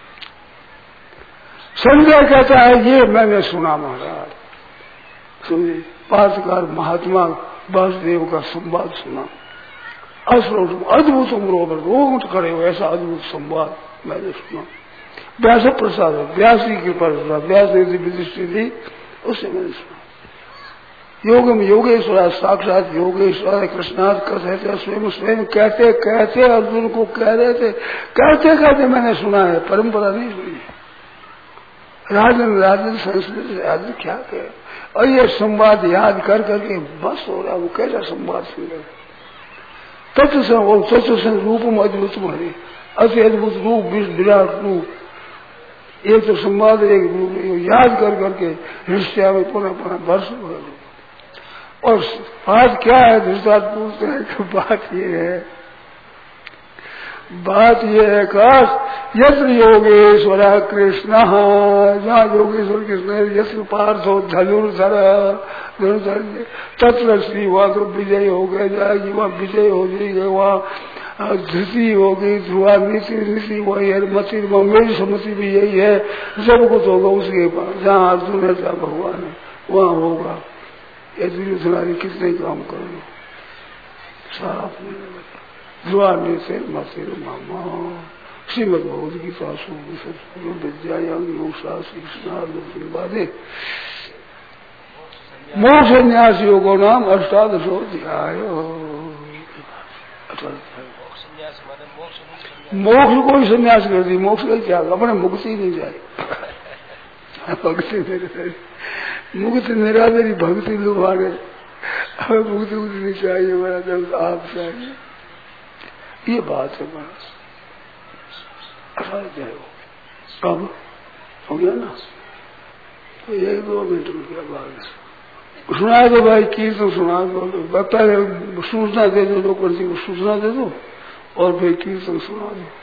संजय कहता है ये मैंने सुना महाराज समझे पार्थकार महात्मा वासुदेव का संवाद सुना अद्भुत उम्र रोमट खड़े हो ऐसा अद्भुत संवाद मैंने सुना व्यास प्रसाद व्यास जी के पर व्यास देव दिव्य दृष्टि दी उससे मैंने सुना योगम योगेश्वर साक्षात योगेश्वर कृष्णाथ कहते स्वयं स्वयं कहते कहते अर्जुन को कह रहे थे कहते कहते मैंने सुना है परंपरा नहीं सुनी राजन राजन संस्कृत राजन क्या कहे और ये संवाद याद कर करके बस हो रहा वो कैसा संवाद सुन रहे तत्व तत्व रूप में अद्भुत हरे अति अद्भुत रूप विराट रूप एक तो संवाद एक रूप याद कर करके हृदय में पुनः पुनः वर्ष और बात क्या है धृतराष्ट्र पूछते हैं कि बात ये है बात ये है काश यत्र योगेश्वर कृष्ण जहाँ योगेश्वर कृष्ण यत्र पार्थो धनुर्धर धनुर्धर तत्र श्री वहां तो विजय हो गया जाएगी वहाँ विजय हो जाएगी वहाँ धृति होगी ध्रुवा नीति नीति वही है मति मेरी सम्मति भी यही है सब कुछ होगा उसके पास जहाँ अर्जुन है जहाँ भगवान है वहाँ होगा यदि तुम्हारी कितने काम करो सारा ध्रुवा नीति मति मामा श्रीमद भगवदगीता विद्यायाम योग शास्त्री कृष्णार्जुन मोक्ष संन्यास योगो नाम अष्टादशो अध्याय। मोक्ष को ही संन्यास कर दी मोक्ष का क्या अपने मुक्ति नहीं जाए भक्ति निरादरी मुक्ति निरादरी भक्ति लुभाने हमें मुक्ति मुक्ति नहीं चाहिए मेरा जब आप चाहिए ये बात है बड़ा अध्याय हो अब हो गया ना तो यही दो मिनट में क्या बात है सुना दो भाई कीर्तन सुना दो पहले सूचना दे दो लोग सूचना दे दो और फिर कीर्तन सुना दो।